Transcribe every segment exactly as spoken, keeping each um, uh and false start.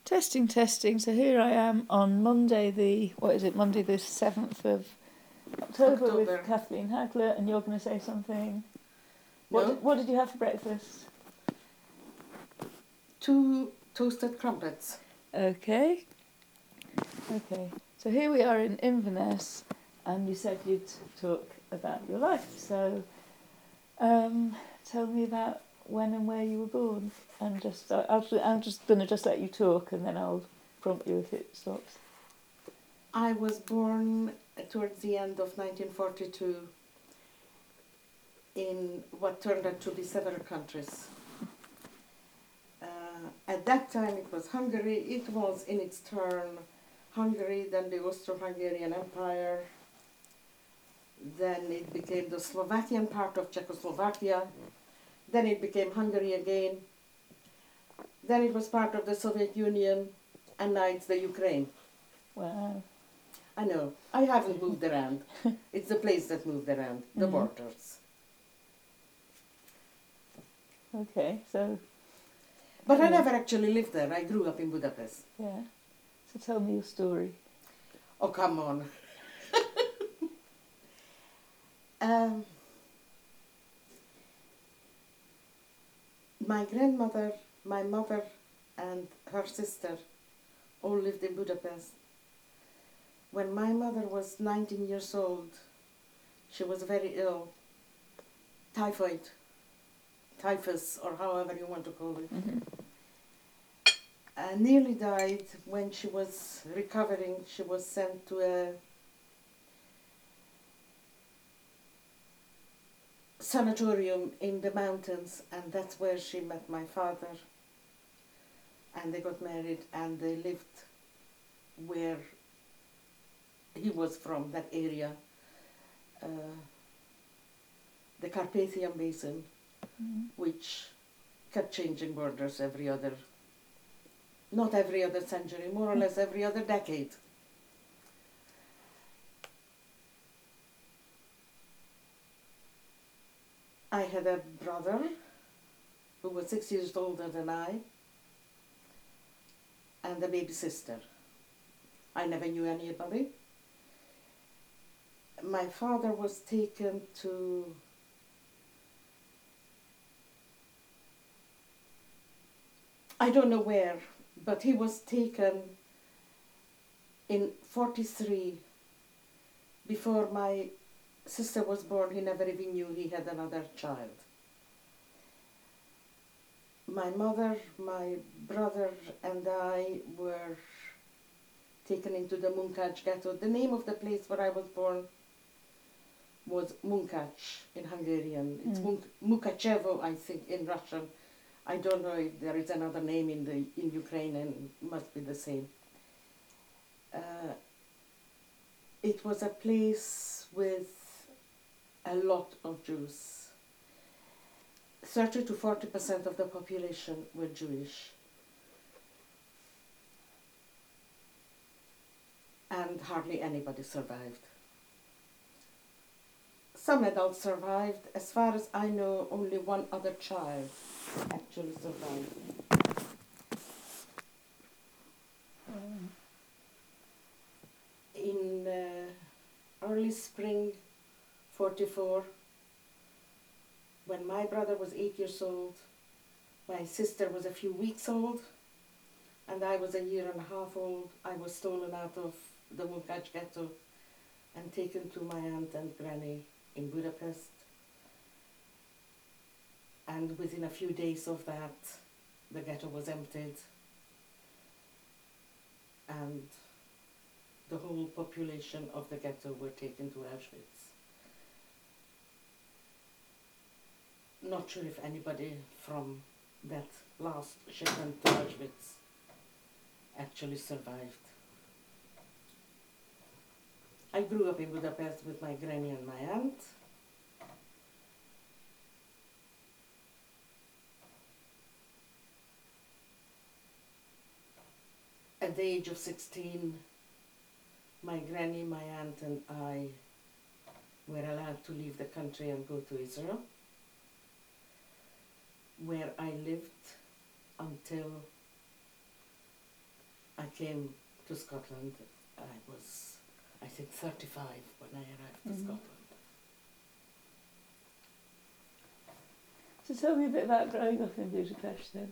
Testing, testing. So here I am on Monday, the, what is it, Monday the seventh of October, October. with Kathleen Hagler, and you're going to say something. What, No? did, what did you have for breakfast? Two toasted crumpets. Okay. Okay. So here we are in Inverness, and you said you'd talk about your life. So um, tell me about when and where you were born, and just uh, I'll, I'm just going to just let you talk, and then I'll prompt you if it stops. I was born towards the end of nineteen forty-two in what turned out to be several countries. Uh, at that time it was Hungary. It was in its turn Hungary, then the Austro-Hungarian Empire, then it became the Slovakian part of Czechoslovakia, then it became Hungary again, then it was part of the Soviet Union, and now it's the Ukraine. Wow. I know, I haven't moved around. It's the place that moved around, the Mhm. borders. Okay, so But I Yeah. never actually lived there. I grew up in Budapest. yeah. So tell me your story. Oh, come on. um, my grandmother, my mother, and her sister all lived in Budapest. When my mother was nineteen years old, she was very ill. Typhoid, typhus, or however you want to call it. Mm-hmm. Uh, nearly died. When she was recovering, she was sent to a sanatorium in the mountains, and that's where she met my father, and they got married, and they lived where he was from, that area, uh, the Carpathian Basin, Mm-hmm. which kept changing borders every other, not every other century, more or less every other decade. I had a brother who was six years older than I, and a baby sister. I never knew anybody. My father was taken to I don't know where, but he was taken in forty-three. Before my sister was born, he never even knew he had another child. My mother, my brother, and I were taken into the Munkács ghetto. The name of the place where I was born was Munkács in Hungarian. It's Mm. Munk- Mukachevo, I think, in Russian. I don't know if there is another name in the in Ukrainian. Must be the same. Uh, it was a place with a lot of Jews. thirty to forty percent of the population were Jewish. And hardly anybody survived. Some adults survived. As far as I know, only one other child actually survived. Um, In uh, early spring forty-four, when my brother was eight years old, my sister was a few weeks old, and I was a year and a half old, I was stolen out of the Munkács ghetto and taken to my aunt and granny in Budapest. And within a few days of that, the ghetto was emptied, and the whole population of the ghetto were taken to Auschwitz. Not sure if anybody from that last shipment to Auschwitz actually survived. I grew up in Budapest with my granny and my aunt. At the age of sixteen, my granny, my aunt, and I were allowed to leave the country and go to Israel, where I lived until I came to Scotland. I was, I think, thirty-five when I arrived to Mhm. Scotland. So tell me a bit about growing up in Budapest then.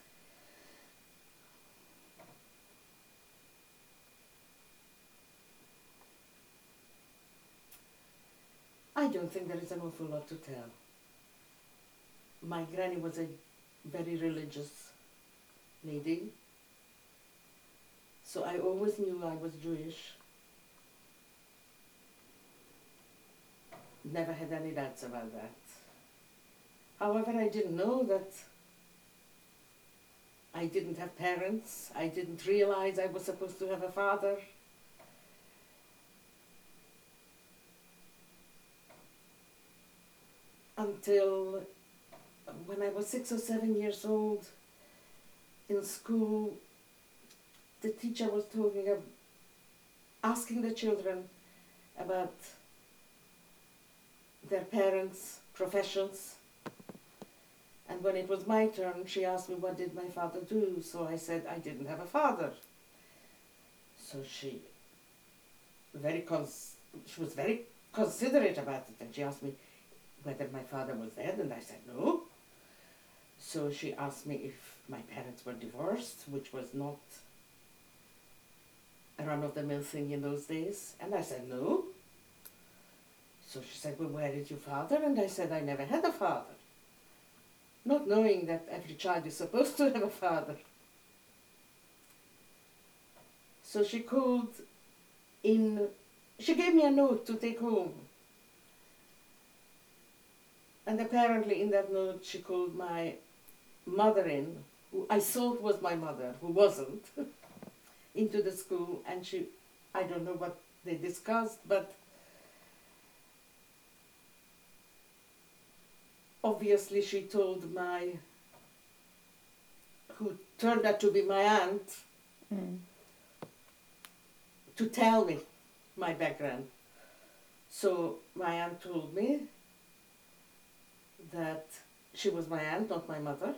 I don't think there is an awful lot to tell. My granny was a very religious lady, so I always knew I was Jewish. Never had any doubts about that. However, I didn't know that I didn't have parents. I didn't realize I was supposed to have a father. Until when I was six or seven years old, in school, the teacher was talking of asking the children about their parents' professions. And when it was my turn, she asked me what did my father do. So I said I didn't have a father. So she very cons- she was very considerate about it, and she asked me whether my father was dead, and I said no. So she asked me if my parents were divorced, which was not a run-of-the-mill thing in those days, and I said no. So she said, well, where is your father? And I said I never had a father, not knowing that every child is supposed to have a father. So she called in, she gave me a note to take home. And apparently in that note she called my mother in, who I thought was my mother, who wasn't, into the school, and she, I don't know what they discussed, but obviously she told my, who turned out to be my aunt, Mm. to tell me my background. So my aunt told me that she was my aunt, not my mother,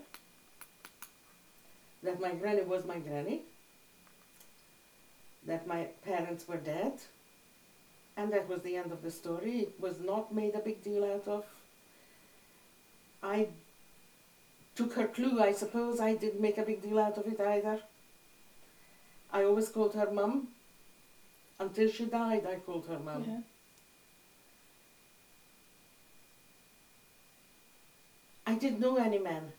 that my granny was my granny, that my parents were dead, and that was the end of the story. It was not made a big deal out of. I took her clue, I suppose. I didn't make a big deal out of it either. I always called her mum. Until she died, I called her mum. Yeah. I didn't know any men.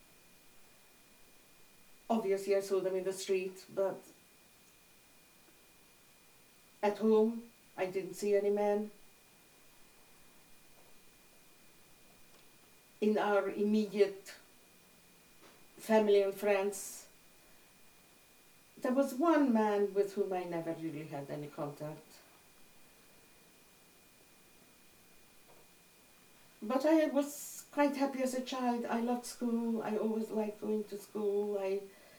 Obviously, I saw them in the street, but at home, I didn't see any men. In our immediate family and friends, there was one man with whom I never really had any contact. But I was quite happy as a child. I loved school. I always liked going to school. I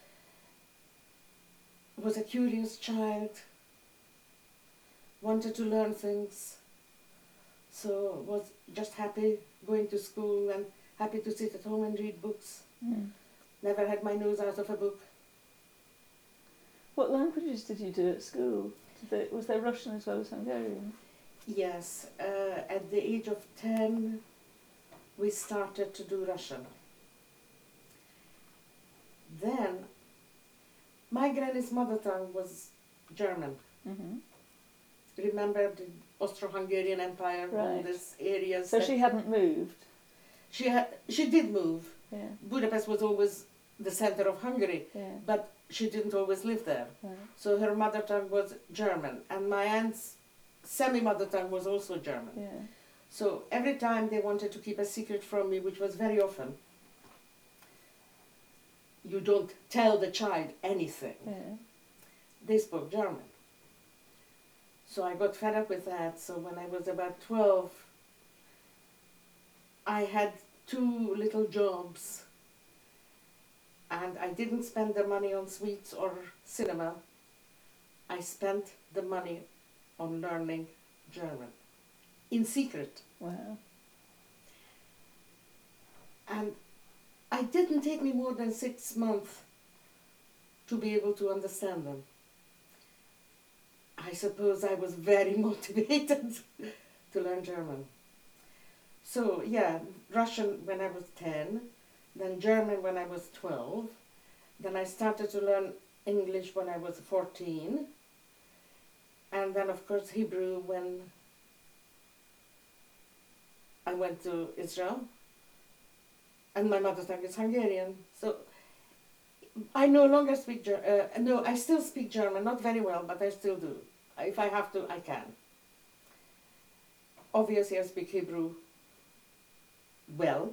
was a curious child, wanted to learn things, so was just happy going to school and happy to sit at home and read books. Mm. Never had my nose out of a book. What languages did you do at school? Did they, was there Russian as well as Hungarian? Yes, uh, at the age of ten, we started to do Russian. Then, my granny's mother tongue was German. Mm-hmm. Remember the Austro-Hungarian Empire, all Right. these areas. So that- she hadn't moved? She had, she did move. Yeah, Budapest was always the center of Hungary, yeah, but she didn't always live there. right. So her mother tongue was German, and my aunt's semi-mother tongue was also German. Yeah. So every time they wanted to keep a secret from me, which was very often, you don't tell the child anything. Yeah. They spoke German. So I got fed up with that. So when I was about twelve, I had two little jobs, and I didn't spend the money on sweets or cinema. I spent the money on learning German, in secret. Wow. And it didn't take me more than six months to be able to understand them. I suppose I was very motivated to learn German. So yeah, Russian when I was ten, then German when I was twelve, then I started to learn English when I was fourteen, and then of course Hebrew when I went to Israel, and my mother tongue is Hungarian. So I no longer speak German. Uh, no, I still speak German, not very well, but I still do. If I have to, I can. Obviously, I speak Hebrew well,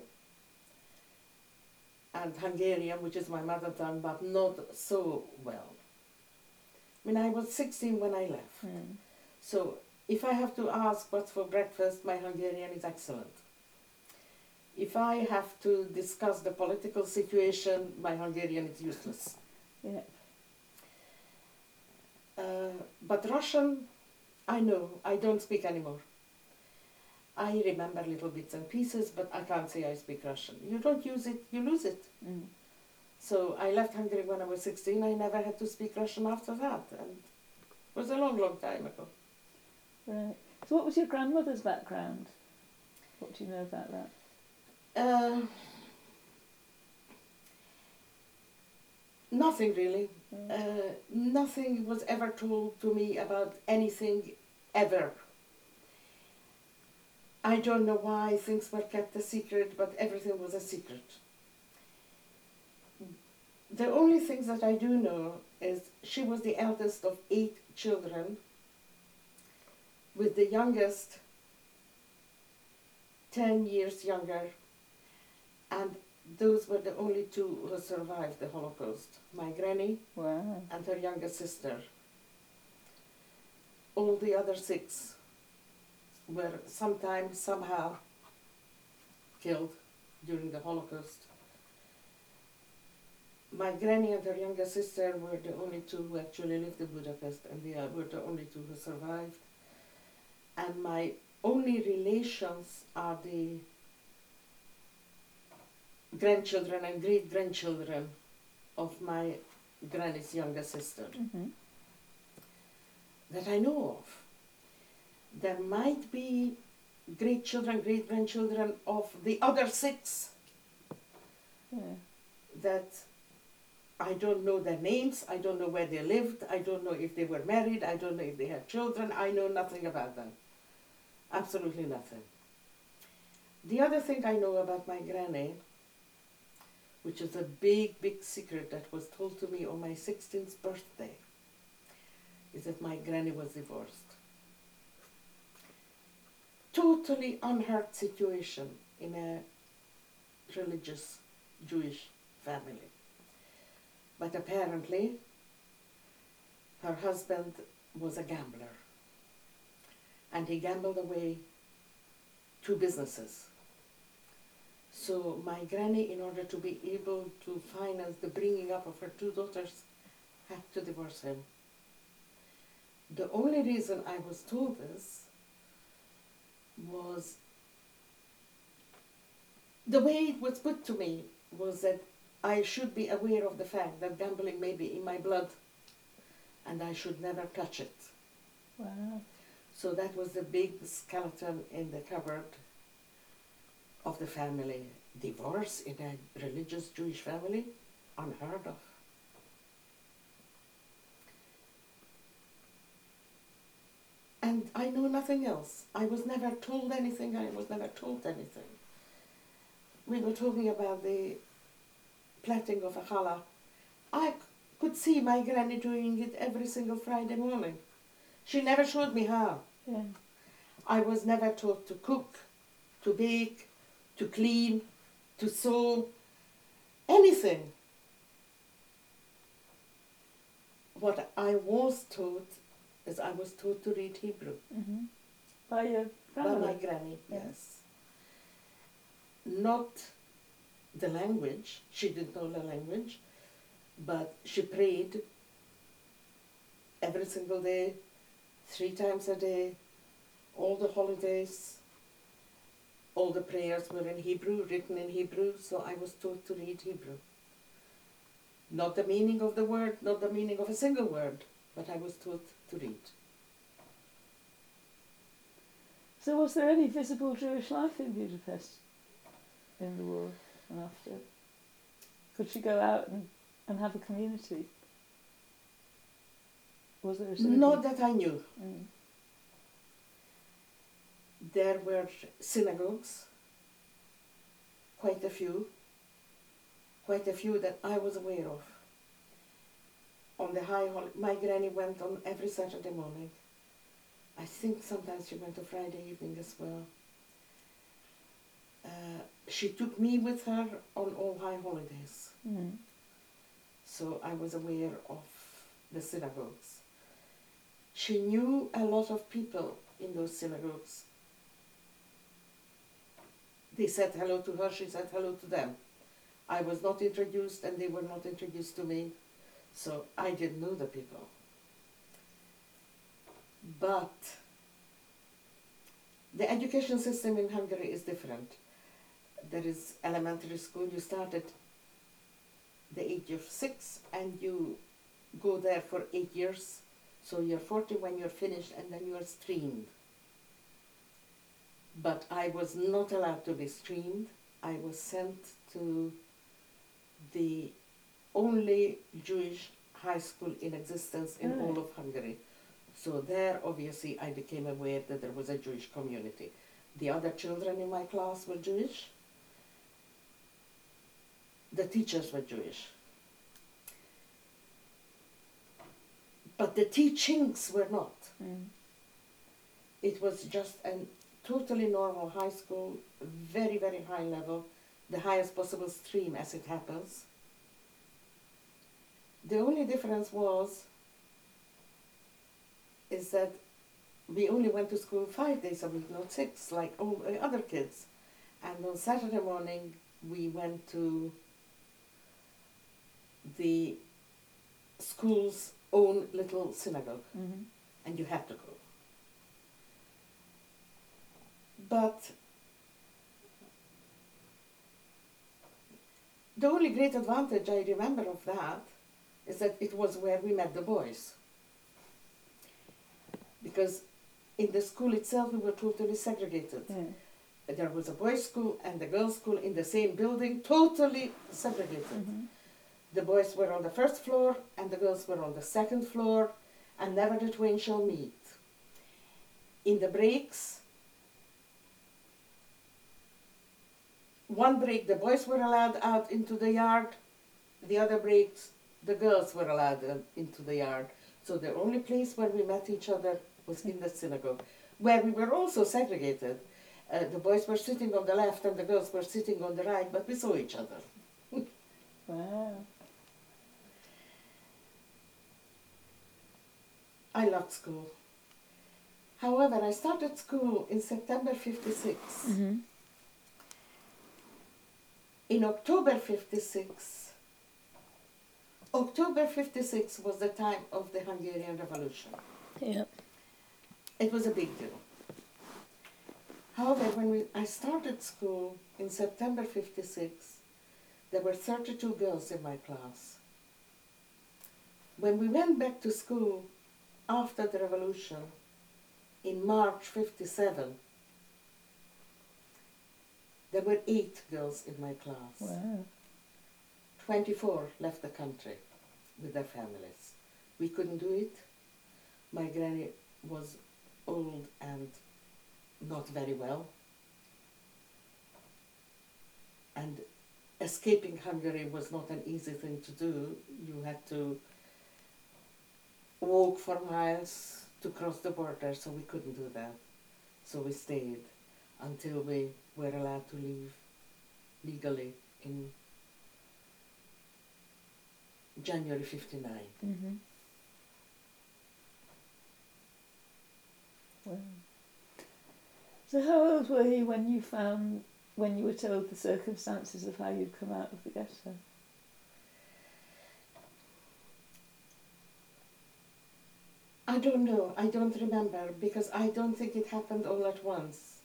and Hungarian, which is my mother tongue, but not so well. I mean, I was sixteen when I left. Mm. So if I have to ask what's for breakfast, my Hungarian is excellent. If I have to discuss the political situation, my Hungarian is useless. Yeah. Uh, but Russian, I know, I don't speak anymore. I remember little bits and pieces, but I can't say I speak Russian. You don't use it, you lose it. Mm. So I left Hungary when I was sixteen. I never had to speak Russian after that. And it was a long, long time ago. Right. So what was your grandmother's background? What do you know about that? Uh, nothing really. Mm. Uh, nothing was ever told to me about anything ever. I don't know why things were kept a secret, but everything was a secret. The only things that I do know is she was the eldest of eight children, with the youngest ten years younger, and those were the only two who survived the Holocaust. My granny Wow. and her younger sister. All the other six were sometime, somehow killed during the Holocaust. My granny and her younger sister were the only two who actually lived in Budapest, and they are- were the only two who survived. And my only relations are the grandchildren and great-grandchildren of my granny's younger sister Mm-hmm. that I know of. There might be great children, great grandchildren of the other six Yeah. that I don't know their names, I don't know where they lived, I don't know if they were married, I don't know if they had children, I know nothing about them. Absolutely nothing. The other thing I know about my granny, which is a big, big secret that was told to me on my sixteenth birthday, is that my granny was divorced. Totally unheard situation in a religious Jewish family. But apparently, her husband was a gambler, and he gambled away two businesses. So my granny, in order to be able to finance the bringing up of her two daughters, had to divorce him. The only reason I was told this was the way it was put to me was that I should be aware of the fact that gambling may be in my blood and I should never touch it. Wow. So that was the big skeleton in the cupboard of the family. Divorce in a religious Jewish family? Unheard of. And I know nothing else. I was never told anything, I was never told anything. We were talking about the plaiting of a challah. I c- could see my granny doing it every single Friday morning. She never showed me how. Yeah. I was never taught to cook, to bake, to clean, to sew, anything. What I was taught is I was taught to read Hebrew. Mm-hmm. By your By grandmother? my granny, Yeah. yes. Not the language, she didn't know the language, but she prayed every single day, three times a day, all the holidays. All the prayers were in Hebrew, written in Hebrew, so I was taught to read Hebrew. Not the meaning of the word, not the meaning of a single word, but I was taught to read. So was there any visible Jewish life in Budapest in the war and after? Could she go out and, and have a community? Was there a synagogue? Not that I knew. Mm. There were synagogues, quite a few, quite a few that I was aware of. On the high hol- my granny went on every Saturday morning. I think sometimes she went on Friday evening as well. Uh, she took me with her on all high holidays, Mm. so I was aware of the synagogues. She knew a lot of people in those synagogues. They said hello to her, she said hello to them. I was not introduced and they were not introduced to me, so I didn't know the people. But the education system in Hungary is different. There is elementary school, you start at the age of six and you go there for eight years. So you're forty when you're finished and then you are streamed. But I was not allowed to be streamed. I was sent to the only Jewish high school in existence in Right. all of Hungary. So there, obviously, I became aware that there was a Jewish community. The other children in my class were Jewish. The teachers were Jewish. But the teachings were not. Mm. It was just a totally normal high school, very, very high level, the highest possible stream as it happens. The only difference was is that we only went to school five days a week, not six, like all the other kids. And on Saturday morning, we went to the school's own little synagogue, Mm-hmm. and you had to go. But the only great advantage I remember of that is that it was where we met the boys. Because in the school itself we were totally segregated. Yeah. There was a boys' school and a girls' school in the same building, totally segregated. Mm-hmm. The boys were on the first floor and the girls were on the second floor, and never the twain shall meet. In the breaks, one break the boys were allowed out into the yard, the other breaks the girls were allowed uh, into the yard. So the only place where we met each other was in the synagogue, where we were also segregated. Uh, the boys were sitting on the left and the girls were sitting on the right, but we saw each other. Wow. I loved school. However, I started school in September fifty-six. Mm-hmm. In October fifty-six, October fifty-six was the time of the Hungarian Revolution. Yep. It was a big deal. However, when we, I started school in September fifty-six, there were thirty-two girls in my class. When we went back to school after the revolution in March fifty-seven, there were eight girls in my class. Wow. twenty-four left the country with their families. We couldn't do it. My granny was old and not very well. And escaping Hungary was not an easy thing to do. You had to walk for miles to cross the border, so we couldn't do that. So we stayed until we were allowed to leave legally in January fifty-nine. Mm-hmm. Wow. So how old were you when you found, when you were told the circumstances of how you'd come out of the ghetto? I don't know, I don't remember, because I don't think it happened all at once.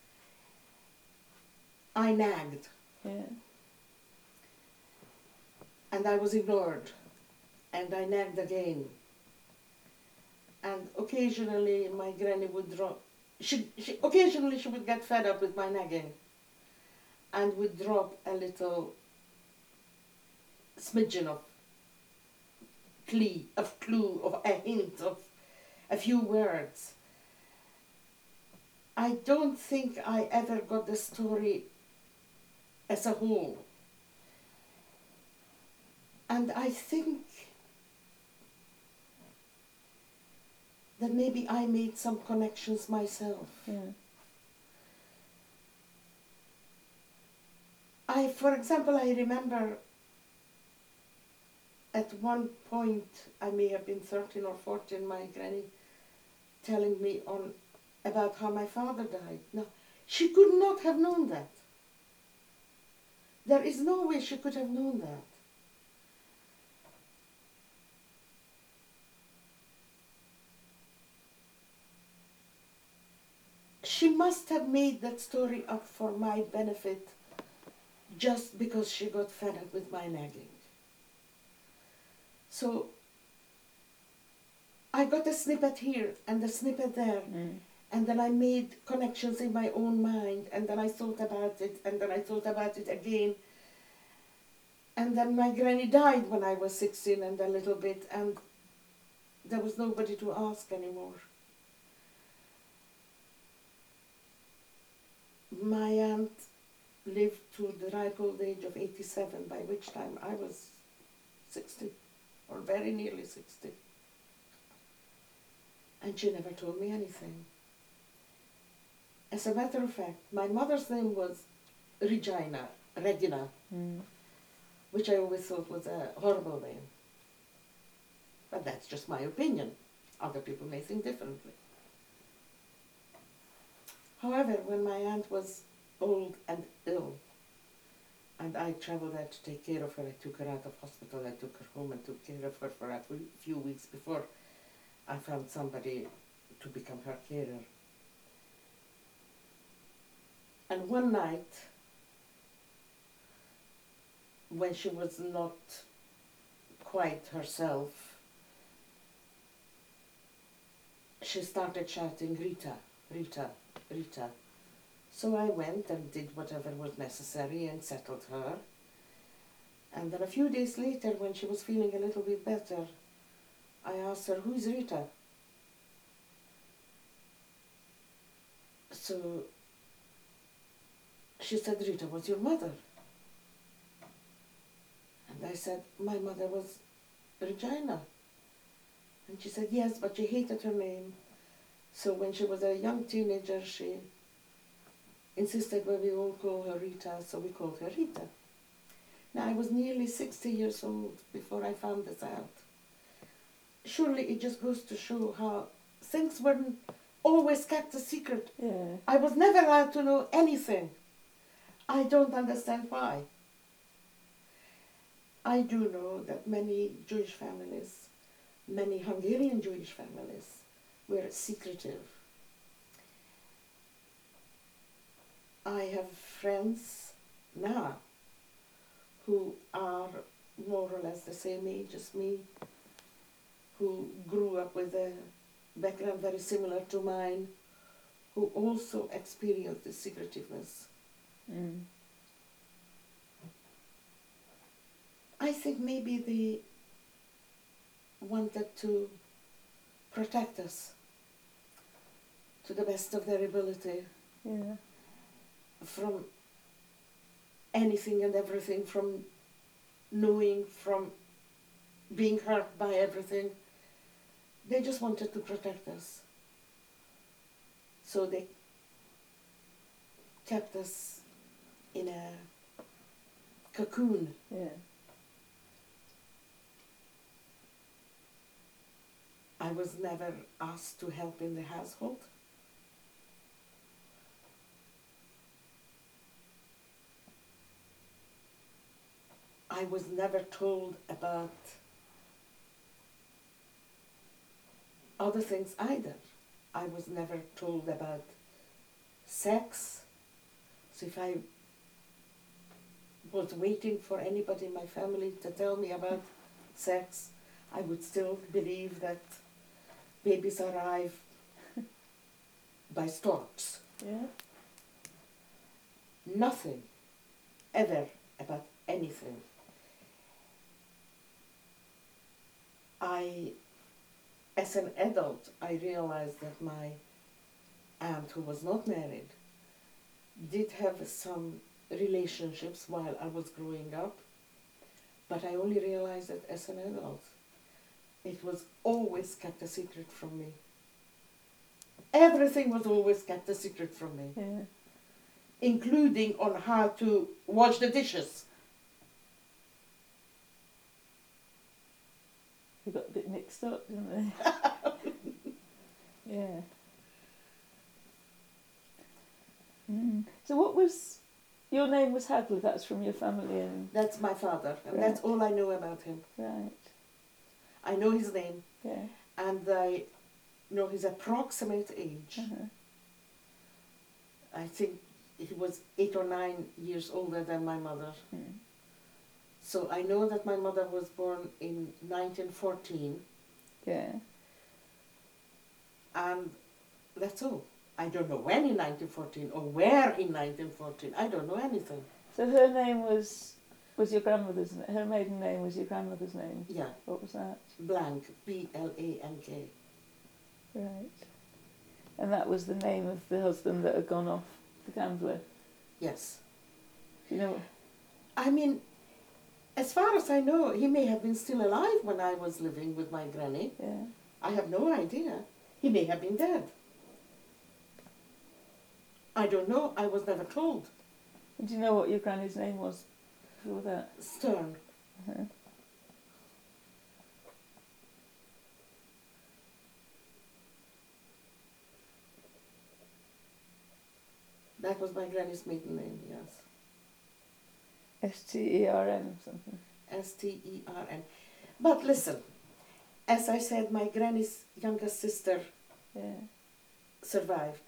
I nagged, Yeah. and I was ignored. and I nagged again. And occasionally my granny would drop, she, she, occasionally she would get fed up with my nagging and would drop a little smidgen of clue, of clue, of a hint, of a few words. I don't think I ever got the story as a whole. And I think that maybe I made some connections myself. Yeah. I, for example, I remember at one point, I may have been thirteen or fourteen, my granny telling me on about how my father died. Now, she could not have known that. There is no way she could have known that. She must have made that story up for my benefit just because she got fed up with my nagging. So I got a snippet here and a snippet there, Mm. and then I made connections in my own mind, and then I thought about it, and then I thought about it again. And then my granny died when I was sixteen and a little bit, and there was nobody to ask anymore. My aunt lived to the ripe old age of eighty-seven, by which time I was sixty, or very nearly sixty. And she never told me anything. As a matter of fact, my mother's name was Regina, Regina, Mm. which I always thought was a horrible name. But that's just my opinion. Other people may think differently. However, when my aunt was old and ill, and I travelled there to take care of her, I took her out of hospital, I took her home and took care of her for a few weeks before I found somebody to become her carer. And one night, when she was not quite herself, she started shouting, "Rita, Rita, Rita." So I went and did whatever was necessary and settled her. And then a few days later, when she was feeling a little bit better, I asked her, "Who is Rita?" So she said, "Rita was your mother." And I said, "My mother was Regina." And she said, "Yes, but she hated her name. So when she was a young teenager, she insisted that we all call her Rita, so we called her Rita." Now, I was nearly sixty years old before I found this out. Surely it just goes to show how things weren't always kept a secret. Yeah. I was never allowed to know anything. I don't understand why. I do know that many Jewish families, many Hungarian Jewish families, were secretive. I have friends now who are more or less the same age as me, who grew up with a background very similar to mine, who also experienced the secretiveness. Mm. I think maybe they wanted to protect us to the best of their ability Yeah. from anything and everything, from knowing, from being hurt by everything. They just wanted to protect us. So they kept us in a cocoon. Yeah. I was never asked to help in the household. I was never told about other things either. I was never told about sex. So if I was waiting for anybody in my family to tell me about sex, I would still believe that babies arrive by storks. Yeah. Nothing ever about anything. I, as an adult, I realized that my aunt, who was not married, did have some relationships while I was growing up, but I only realized it as an adult. It was always kept a secret from me. Everything was always kept a secret from me, Yeah. including on how to wash the dishes. They got a bit mixed up, didn't they? Yeah. Mm. So what was, your name was Hadley, that's from your family and, That's my father, and Right. that's all I know about him. right, I know his name, yeah. and I know his approximate age. Uh-huh. I think he was eight or nine years older than my mother. Mm. So I know that my mother was born in nineteen fourteen, Yeah. and that's all. I don't know when in nineteen fourteen or where in nineteen fourteen. I don't know anything. So her name was, was your grandmother's, na- her maiden name was your grandmother's name? Yeah, What was that? Blank, B L A N K. Right. And that was the name of the husband that had gone off, the gambler? Yes. You know, I mean, as far as I know, he may have been still alive when I was living with my granny. yeah. I have no idea. He may have been dead. I don't know. I was never told. And do you know what your granny's name was before that? Stern. Uh-huh. That was my granny's maiden name, yes. S T E R N or something? S T E R N. But listen, as I said, my granny's youngest sister Yeah. survived.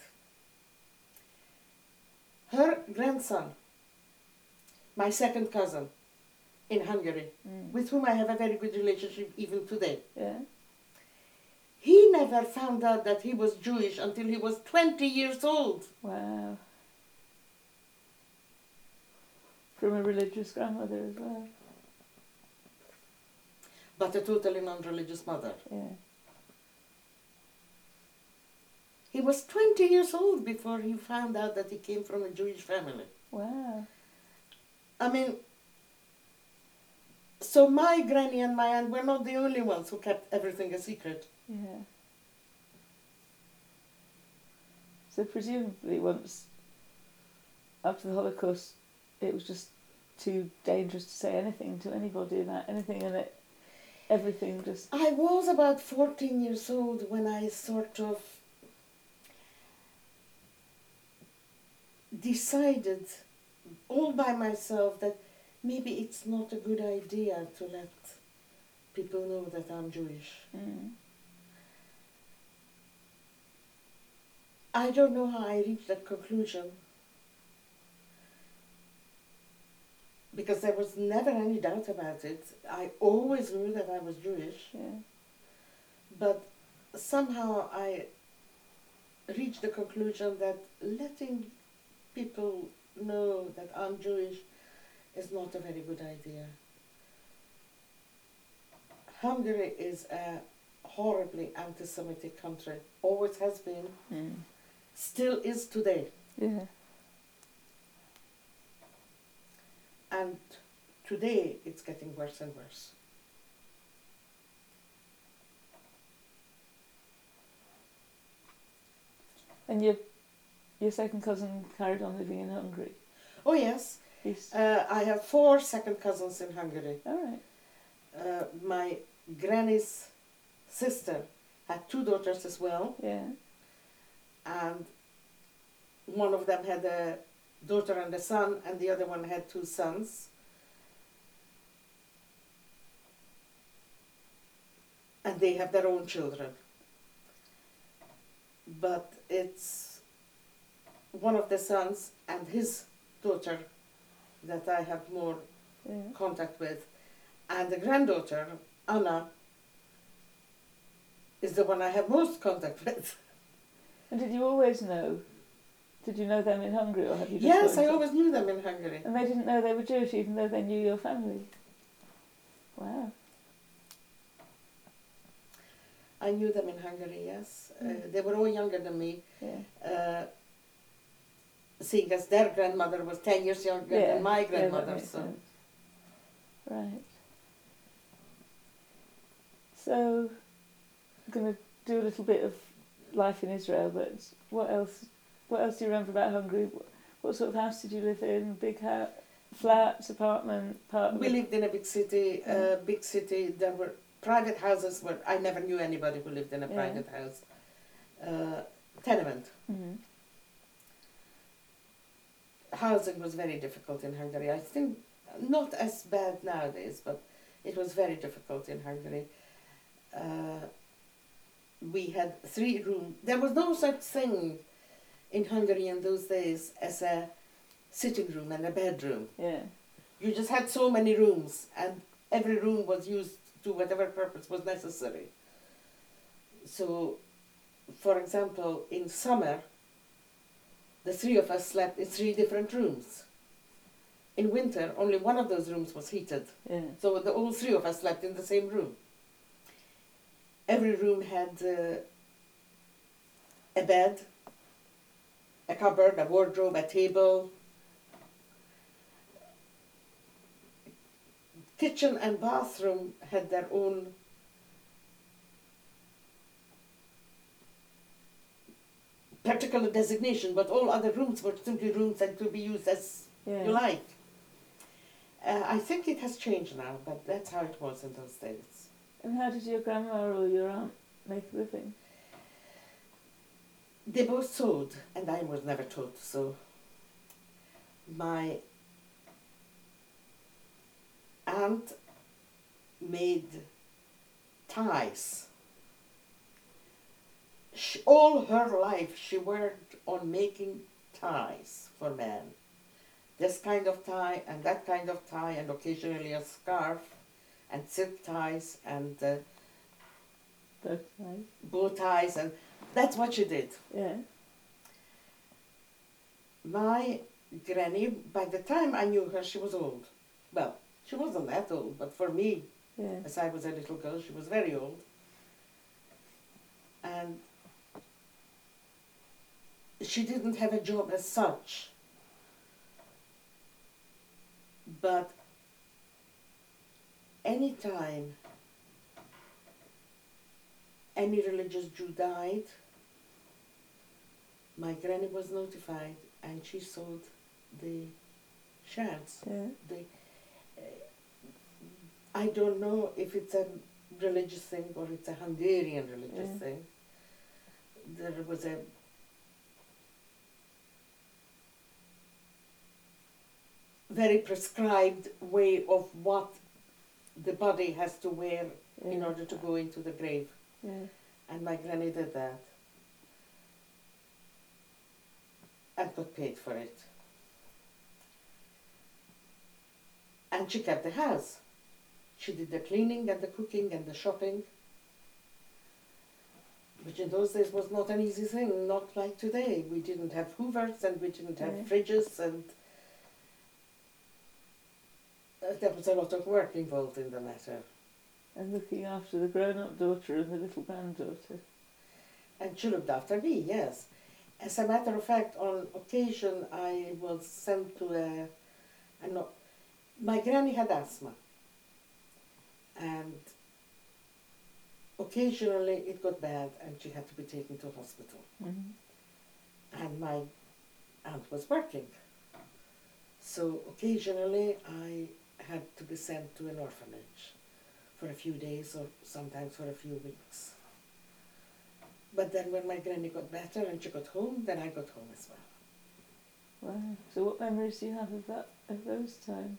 Her grandson, my second cousin in Hungary, Mm. with whom I have a very good relationship even today, Yeah. he never found out that he was Jewish until he was twenty years old. Wow. From a religious grandmother as well. But a totally non-religious mother. Yeah. He was twenty years old before he found out that he came from a Jewish family. Wow. I mean, so my granny and my aunt were not the only ones who kept everything a secret. Yeah. So presumably once after the Holocaust it was just too dangerous to say anything to anybody about anything, and it everything just I was about fourteen years old when I sort of decided all by myself that maybe it's not a good idea to let people know that I'm Jewish. mm, I don't know how I reached that conclusion, because there was never any doubt about it. I always knew that I was Jewish, yeah. but somehow I reached the conclusion that letting people know that I'm Jewish is not a very good idea. Hungary is a horribly anti-Semitic country, always has been, Mm. still is today. Yeah. And today it's getting worse and worse. And your your second cousin carried on living in Hungary. Oh yes, He's uh, I have four second cousins in Hungary. all right. Uh, my granny's sister had two daughters as well, Yeah. and one of them had a daughter and a son, and the other one had two sons. And they have their own children. But it's one of the sons and his daughter that I have more Yeah. contact with. And the granddaughter, Anna, is the one I have most contact with. And did you always know? Did you know them in Hungary, or have you just Yes, learned I it? always knew them in Hungary. And they didn't know they were Jewish, even though they knew your family? Wow. I knew them in Hungary, yes. Uh, Mm. they were all younger than me. Yeah. Uh, seeing as their grandmother was ten years younger Yeah. than my Yeah, that grandmother. makes So sense. Right. So, I'm going to do a little bit of life in Israel, but what else? What else do you remember about Hungary? What, what sort of house did you live in? Big house, flats, apartment, part? we lived in a big city. Yeah. Uh, big city. There were private houses where I never knew anybody who lived in a Yeah. private house. Uh, tenement. Mm-hmm. Housing was very difficult in Hungary. I think not as bad nowadays, but it was very difficult in Hungary. Uh, we had three rooms. There was no such thing in Hungary in those days as a sitting room and a bedroom. Yeah. You just had so many rooms, and every room was used to whatever purpose was necessary. So, for example, in summer, the three of us slept in three different rooms. In winter, only one of those rooms was heated. Yeah. So the all three of us slept in the same room. Every room had uh, a bed, a cupboard, a wardrobe, a table. Kitchen and bathroom had their own particular designation, but all other rooms were simply rooms that could be used as Yeah. you like. Uh, I think it has changed now, but that's how it was in those days. And how did your grandma or your aunt make a living? They both sewed, and I was never taught, so my aunt made ties. She, all her life she worked on making ties for men. This kind of tie and that kind of tie, and occasionally a scarf and silk ties and uh, Both sides. bow ties, and that's what she did. Yeah. My granny, by the time I knew her, she was old. Well, she wasn't that old, but for me, Yeah. as I was a little girl, she was very old. And she didn't have a job as such. But any time any religious Jew died, my granny was notified, and she sold the shards. Yeah. The, uh, I don't know if it's a religious thing or it's a Hungarian religious Yeah. thing. There was a very prescribed way of what the body has to wear Yeah. in order to go into the grave. Yeah. And my granny did that. And got paid for it. And she kept the house. She did the cleaning and the cooking and the shopping, which in those days was not an easy thing, not like today. We didn't have hoovers and we didn't have Yeah. fridges, and uh, there was a lot of work involved in the matter. And looking after the grown-up daughter and the little granddaughter. And she looked after me, yes. As a matter of fact, on occasion I was sent to a, a no, my granny had asthma. And occasionally it got bad and she had to be taken to hospital. Mm-hmm. And my aunt was working. So occasionally I had to be sent to an orphanage for a few days or sometimes for a few weeks. But then when my granny got better and she got home, then I got home as well. Wow. So what memories do you have of that, of those times?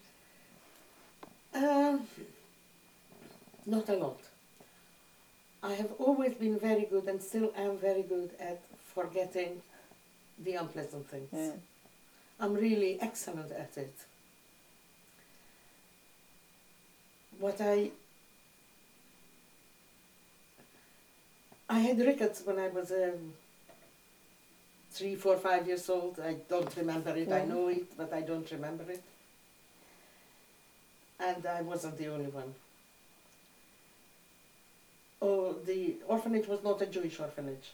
Um, not a lot. I have always been very good and still am very good at forgetting the unpleasant things. Yeah. I'm really excellent at it. What I I had rickets when I was um, three, four, five years old. I don't remember it. I Yeah. know it, but I don't remember it. And I wasn't the only one. Oh, the orphanage was not a Jewish orphanage.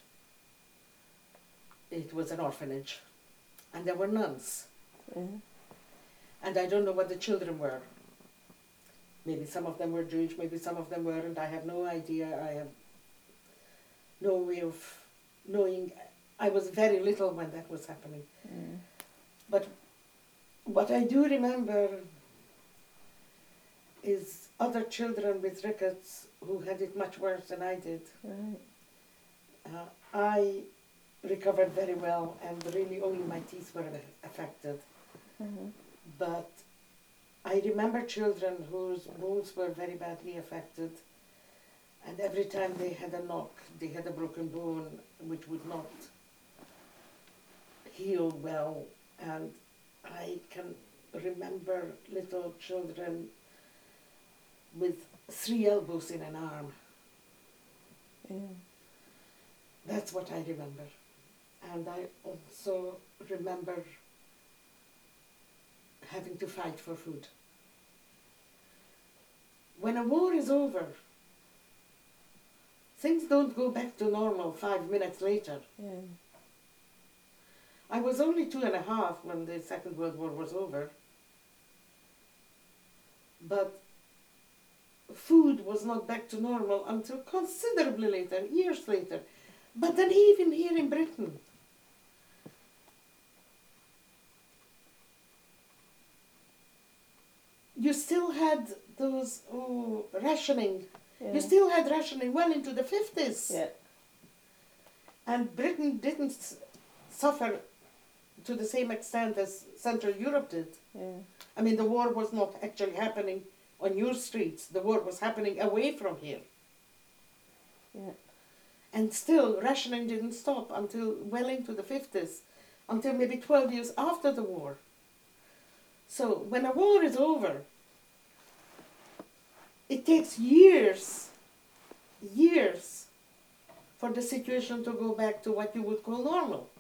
It was an orphanage. And there were nuns. Yeah. And I don't know what the children were. Maybe some of them were Jewish, maybe some of them weren't. I have no idea. I have no way of knowing. I was very little when that was happening. Mm. But what I do remember is other children with rickets who had it much worse than I did. Right. Uh, I recovered very well, and really only my teeth were affected. Mhm. But I remember children whose bones were very badly affected, and every time they had a knock, they had a broken bone which would not heal well. And I can remember little children with three elbows in an arm. Yeah. That's what I remember. And I also remember having to fight for food. When a war is over, things don't go back to normal five minutes later. Yeah. I was only two and a half when the Second World War was over. But food was not back to normal until considerably later, years later. But then even here in Britain, you still had those, oh, rationing. Yeah. You still had rationing well into the fifties. Yeah. And Britain didn't s- suffer to the same extent as Central Europe did. Yeah. I mean, the war was not actually happening on your streets. The war was happening away from here. Yeah. And still, rationing didn't stop until well into the fifties, until maybe twelve years after the war. So when a war is over, it takes years, years for the situation to go back to what you would call normal.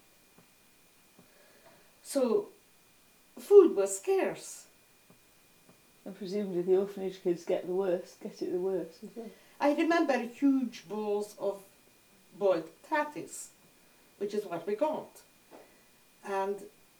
So food was scarce. And presumably the orphanage kids get the worst, get it the worst as well. I remember huge bowls of boiled tatties, which is what we got, and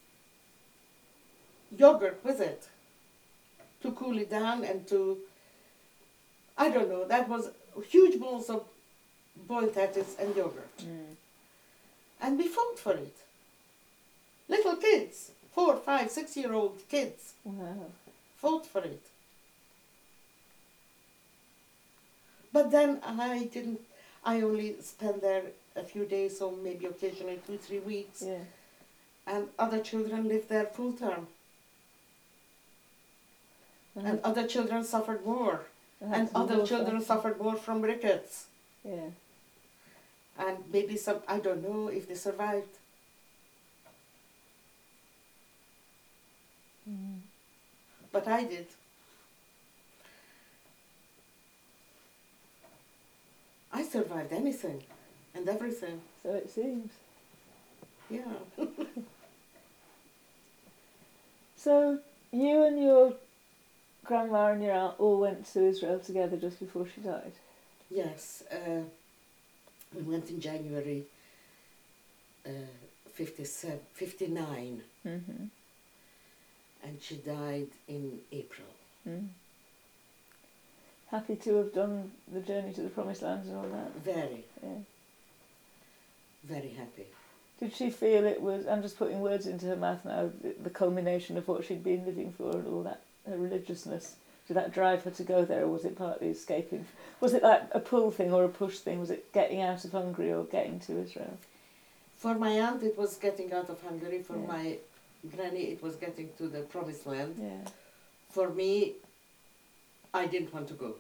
yogurt with it to cool it down and to, I don't know, that was huge bowls of boiled tatties and yogurt. Mm. And we fought for it. Little kids, four, five, six-year-old kids, Wow. fought for it. But then I didn't, I only spent there a few days or maybe occasionally two, three weeks. Yeah. And other children lived there full term. And, And other children suffered more. had- had And to be other more children fighting. suffered more from rickets. Yeah. And maybe some, I don't know if they survived. Mm. But I did. I survived anything and everything. So it seems. Yeah. So you and your grandma and your aunt all went to Israel together just before she died? Yes. Uh, we went in January uh, fifty-seven, fifty-nine, Mm-hmm. and she died in April. Mm. Happy to have done the journey to the Promised Land and all that? Very, Yeah. very happy. Did she feel it was, I'm just putting words into her mouth now, the, the culmination of what she'd been living for and all that, her religiousness? Did that drive her to go there, or was it partly escaping? Was it like a pull thing or a push thing? Was it getting out of Hungary or getting to Israel? For my aunt, it was getting out of Hungary. For Yeah. my granny, it was getting to the Promised Land. Yeah. For me, I didn't want to go.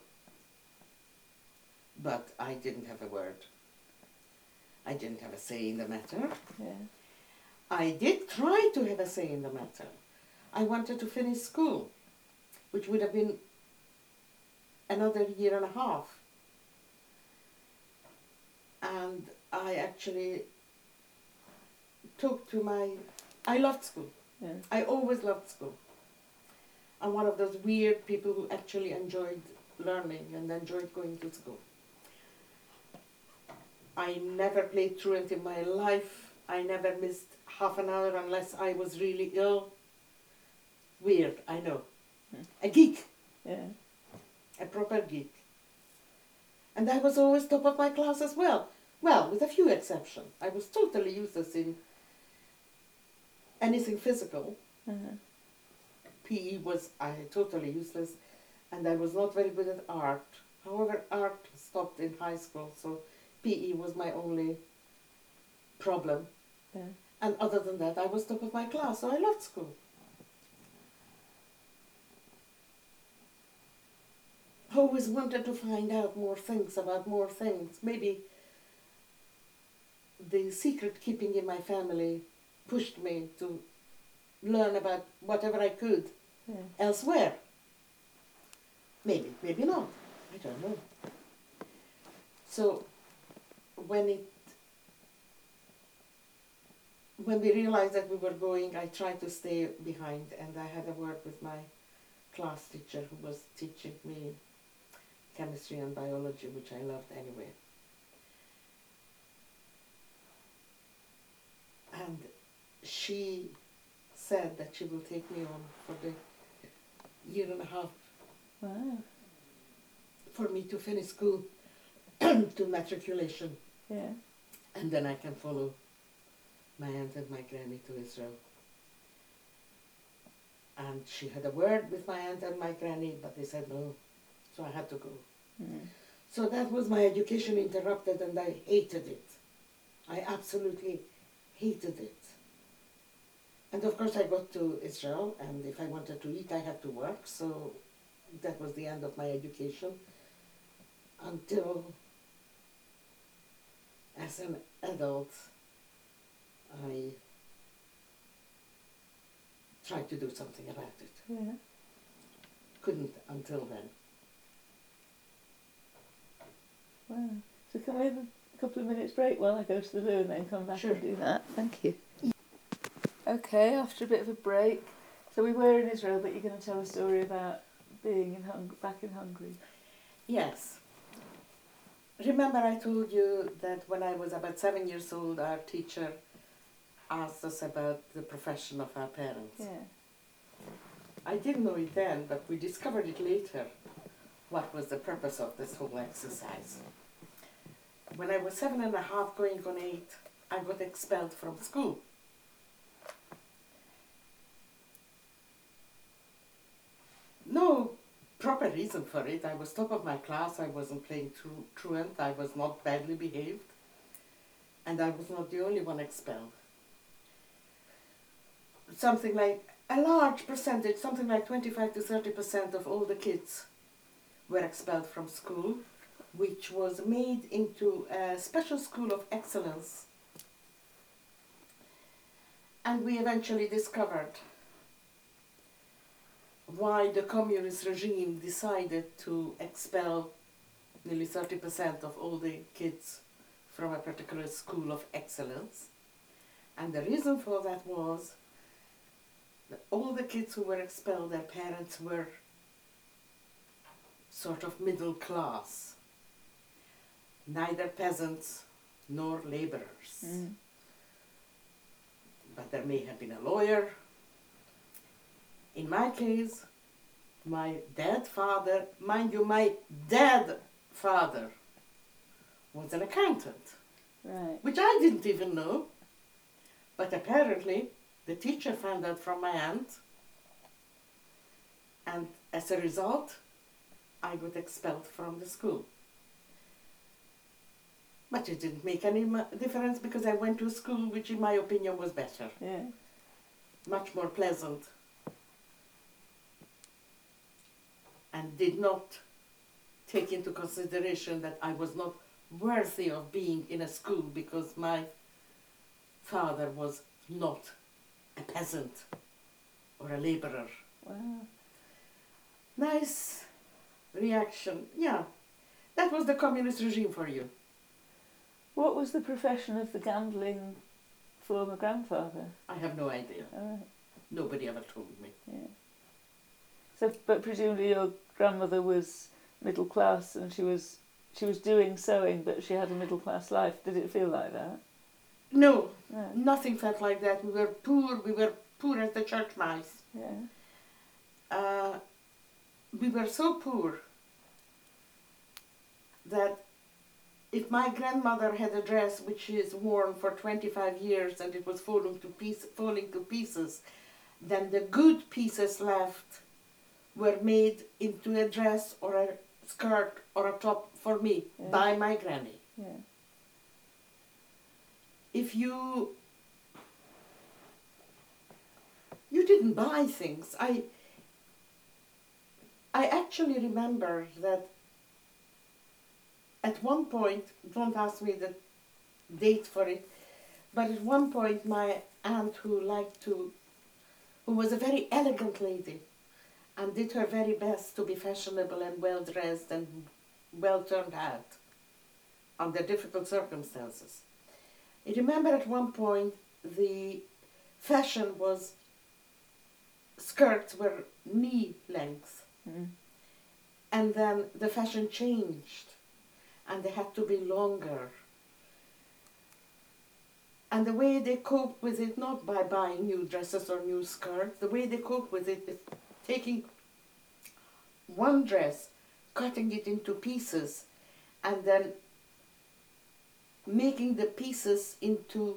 But I didn't have a word. I didn't have a say in the matter. Yeah. I did try to have a say in the matter. I wanted to finish school, which would have been another year and a half. and I actually took to my, I loved school. Yeah. I always loved school. I'm one of those weird people who actually enjoyed learning and enjoyed going to school. I never played truant in my life. I never missed half an hour unless I was really ill. Weird, I know. Hmm. A geek, Yeah. a proper geek. And I was always top of my class as well. Well, with a few exceptions. I was totally useless in anything physical. Uh-huh. P E was I totally useless, and I was not very good at art. However, art stopped in high school, so P E was my only problem. Yeah. And other than that, I was top of my class, so I loved school. Always wanted to find out more things about more things. Maybe the secret keeping in my family pushed me to learn about whatever I could Yeah. elsewhere. Maybe, maybe not. I don't know. So when it when we realized that we were going, I tried to stay behind, and I had a word with my class teacher who was teaching me chemistry and biology, which I loved anyway. And she said that she will take me on for the year and a half Wow. for me to finish school to matriculation, Yeah. and then I can follow my aunt and my granny to Israel. And she had a word with my aunt and my granny, but they said no, so I had to go. Mm. So that was my education interrupted, and I hated it. I absolutely hated it. And of course I got to Israel, and if I wanted to eat, I had to work, so that was the end of my education until, as an adult, I tried to do something about it. Yeah. Couldn't until then. Wow. So can we have a couple of minutes break while I go to the loo and then come back Sure. and do that? Thank you. Okay, after a bit of a break. So we were in Israel, but you're going to tell a story about being in Hung- back in Hungary. Yes. Remember I told you that when I was about seven years old, our teacher asked us about the profession of our parents. Yeah. I didn't know it then, but we discovered it later, what was the purpose of this whole exercise. When I was seven and a half, going on eight, I got expelled from school. No proper reason for it. I was top of my class, I wasn't playing tru- truant, I was not badly behaved, and I was not the only one expelled. Something like a large percentage, something like twenty-five to thirty percent of all the kids were expelled from school, which was made into a special school of excellence. And we eventually discovered why the communist regime decided to expel nearly thirty percent of all the kids from a particular school of excellence. And the reason for that was that all the kids who were expelled, their parents were sort of middle class, neither peasants nor laborers. Mm. But there may have been a lawyer. In my case, my dead father, mind you, my dead father was an accountant, Right. which I didn't even know. But apparently, the teacher found out from my aunt, and as a result, I got expelled from the school. But it didn't make any mu- difference because I went to a school which, in my opinion, was better, Yeah. much more pleasant, and did not take into consideration that I was not worthy of being in a school because my father was not a peasant or a laborer. Wow. Nice reaction. Yeah, that was the communist regime for you. What was the profession of the gambling former grandfather? I have no idea. All right. Nobody ever told me. Yeah. So, but presumably your grandmother was middle class, and she was she was doing sewing, but she had a middle class life. Did it feel like that? No, No. nothing felt like that. We were poor. We were poor as the church mice. Yeah. Uh, we were so poor that if my grandmother had a dress which she has worn for twenty-five years and it was falling to piece, falling to pieces, then the good pieces left were made into a dress or a skirt or a top for me Yeah. by my granny. Yeah. If you you didn't buy things, I I actually remember that at one point, don't ask me the date for it, but at one point my aunt who liked to, who was a very elegant lady and did her very best to be fashionable and well dressed and well turned out under difficult circumstances. I remember at one point the fashion was skirts were knee length, Mm. and then the fashion changed and they had to be longer. And the way they coped with it, not by buying new dresses or new skirts, the way they coped with it is taking one dress, cutting it into pieces, and then making the pieces into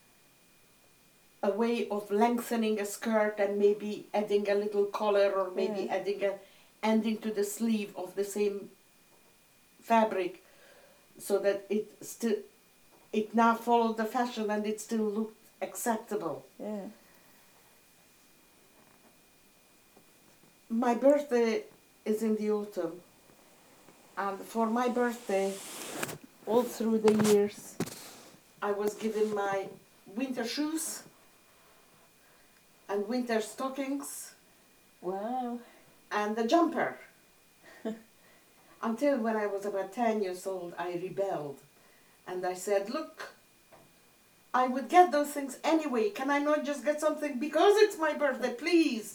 a way of lengthening a skirt and maybe adding a little collar or maybe Yeah. adding a ending to the sleeve of the same fabric, so that it still it now followed the fashion and it still looked acceptable. Yeah. My birthday is in the autumn, and for my birthday, all through the years, I was given my winter shoes and winter stockings Wow. and a jumper. Until when I was about ten years old, I rebelled. And I said, look, I would get those things anyway. Can I not just get something because it's my birthday, please?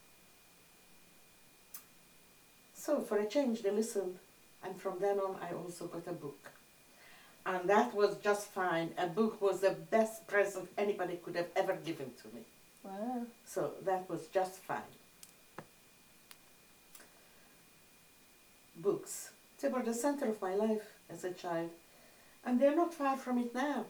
So for a change, they listened. And from then on, I also got a book. And that was just fine. A book was the best present anybody could have ever given to me. Wow. So that was just fine. Books. They were the center of my life as a child. And they're not far from it now.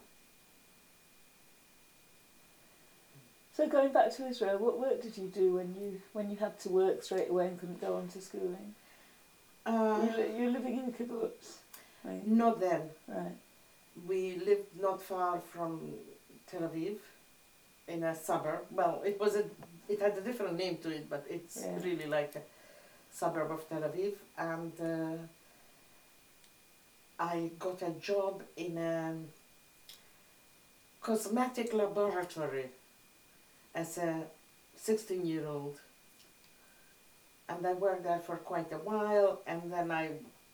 So going back to Israel, what work did you do when you when you had to work straight away and couldn't go on to schooling? Uh, you, li- you're living in a kibbutz, right? not then. Right. We lived not far from Tel Aviv, in a suburb. Well, it was a, it had a different name to it, but it's Yeah. really like a suburb of Tel Aviv. And uh, I got a job in a cosmetic laboratory as a sixteen-year-old. And I worked there for quite a while, and then I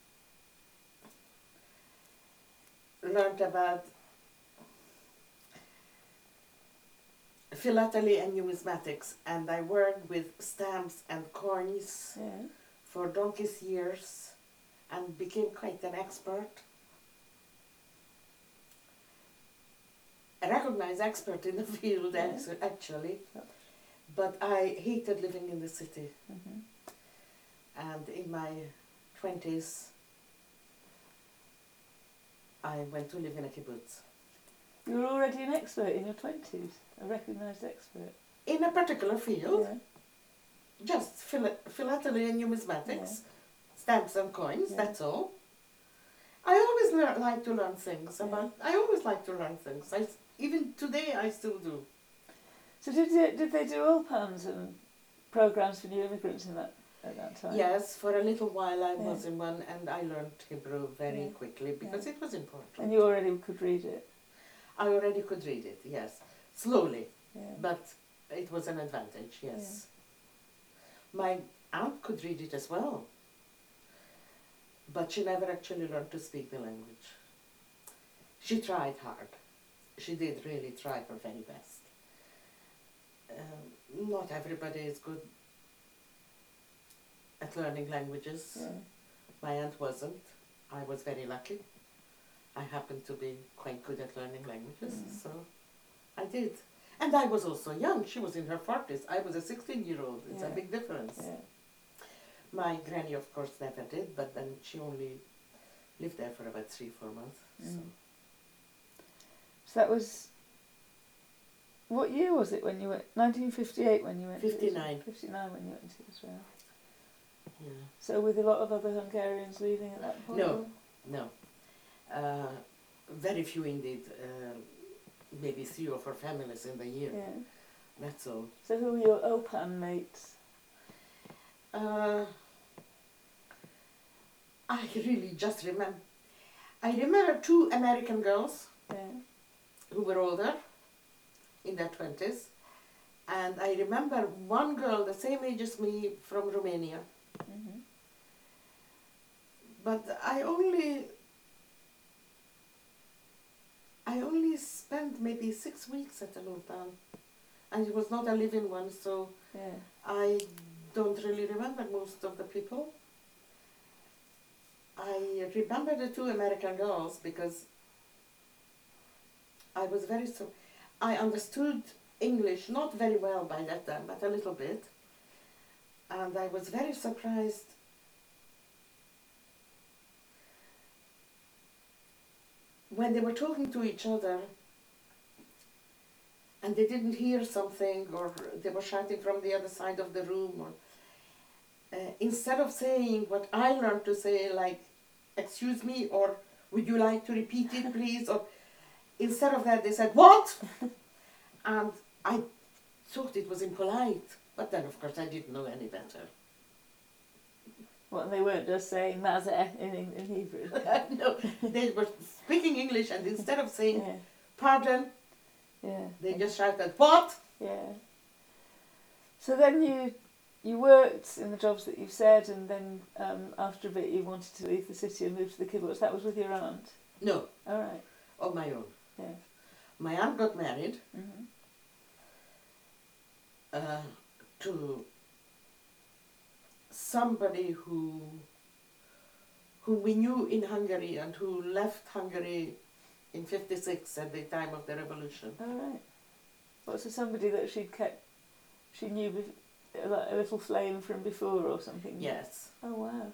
learned about philately and numismatics, and I worked with stamps and coins Yeah. for donkey's years and became quite an expert. A recognized expert in the field, Yeah. actu- actually. Yeah. But I hated living in the city. Mm-hmm. And in my twenties, I went to live in a kibbutz. You were already an expert in your twenties, a recognised expert. In a particular field, Yeah. just phila- philately and numismatics, Yeah. stamps and coins, Yeah. that's all. I always lear- like to learn things Yeah. about, I always like to learn things. I, s- even today I still do. So did they, did they do Ulpans and programmes for new immigrants in that at that time? Yes, for a little while I Yeah. was in one, and I learned Hebrew very Yeah. quickly because Yeah. it was important. And you already could read it. I already could read it, yes. Slowly, Yeah. but it was an advantage, yes. My aunt could read it as well, but she never actually learned to speak the language. she tried hard. She did really try her very best. Um, not everybody is good at learning languages. Yeah. My aunt wasn't. I was very lucky. I happened to be quite good at learning languages, Mm. so I did. And I was also young. She was in her forties. I was a sixteen-year-old. It's Yeah. a big difference. Yeah. My granny, of course, never did, but then she only lived there for about three, four months. So. Mm. So that was. What year was it when you went? nineteen fifty-eight when you went. fifty-nine. To Israel? fifty-nine when you went to Israel. Yeah. So with a lot of other Hungarians leaving at that point. No. or- No. Uh, very few indeed. Uh, maybe three or four families in the year. Yeah. That's all. So who were your Opan mates? Uh, I really just remember. I remember two American girls Yeah. who were older, in their twenties, and I remember one girl the same age as me from Romania. Mm-hmm. But I only, I only spent maybe six weeks at the Lopan, and it was not a living one, so Yeah. I don't really remember most of the people. I remember the two American girls because I was very so. I understood English not very well by that time, but a little bit, and I was very surprised when they were talking to each other and they didn't hear something or they were shouting from the other side of the room, or uh, instead of saying what I learned to say, like, excuse me, or would you like to repeat it please, or instead of that they said, what? And I thought it was impolite, but then of course I didn't know any better. Well, they weren't just saying Mazeh in, in, in Hebrew. No, they were speaking English, and instead of saying Yeah. pardon, Yeah. they just shouted, what? Yeah. So then you you worked in the jobs that you've said, and then um, after a bit you wanted to leave the city and move to the kibbutz. That was with your aunt. No, All right. on my own. Yeah. My aunt got married Mm-hmm. uh, to somebody who whom we knew in Hungary and who left Hungary in fifty-six at the time of the revolution. All right. What's so somebody that she'd kept, she knew bef- like a little flame from before or something? Yes. Oh wow.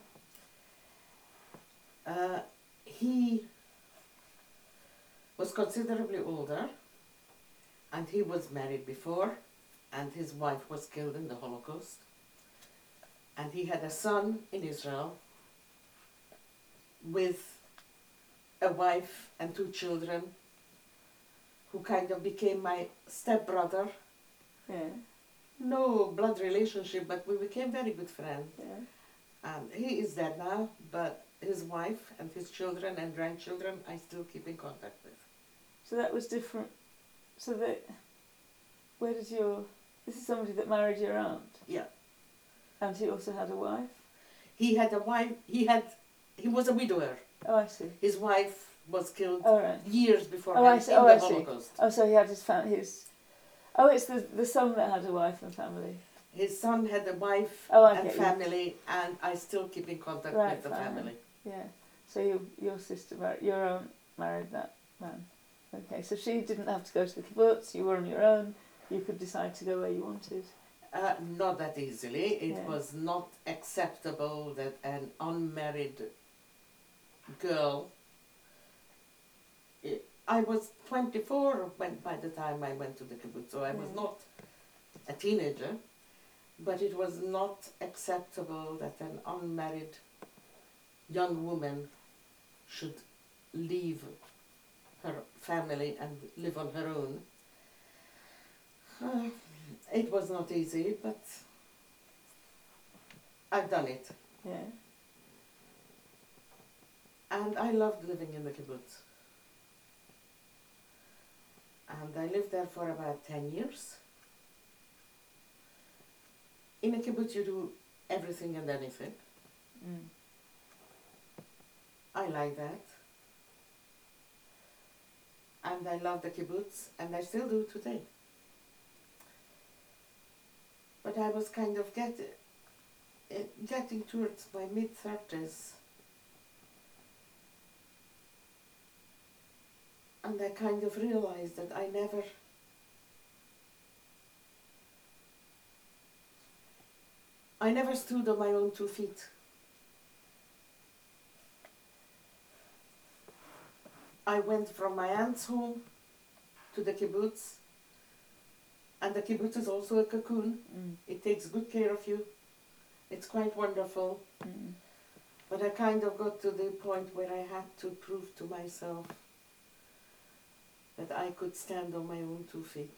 Uh, he was considerably older, and he was married before, and his wife was killed in the Holocaust. And he had a son in Israel with a wife and two children who kind of became my stepbrother. Yeah. No blood relationship, but we became very good friends. Yeah. And he is dead now, but his wife and his children and grandchildren I still keep in contact with. So that was different. So that, where did your, this is somebody that married your aunt? Yeah. And he also had a wife? He had a wife, he had, he was a widower. Oh, I see. His wife was killed All right. years before Oh, I in see. the Oh, I see. Holocaust. Oh, so he had his family, his, oh, it's the, the son that had a wife and family. His son had a wife Oh, I and get you. family, and I still keep in contact Right, with the fine. family. Yeah. So your your sister, mar- your aunt married that man. Okay, so she didn't have to go to the kibbutz, you were on your own, you could decide to go where you wanted. Uh, not that easily. It Yeah. was not acceptable that an unmarried girl. I- I was twenty-four when, by the time I went to the kibbutz, so I was Yeah. not a teenager. But it was not acceptable that an unmarried young woman should leave her family and live on her own. Uh, it was not easy, but I've done it. Yeah. And I loved living in the kibbutz. And I lived there for about ten years. In a kibbutz you do everything and anything. Mm. I like that. and I love the kibbutz, and I still do today. But I was kind of get, uh, getting towards my mid-thirties, and I kind of realized that I never I never stood on my own two feet. I went from my aunt's home to the kibbutz, and the kibbutz is also a cocoon. Mm. It takes good care of you. It's quite wonderful. Mm. But I kind of got to the point where I had to prove to myself that I could stand on my own two feet.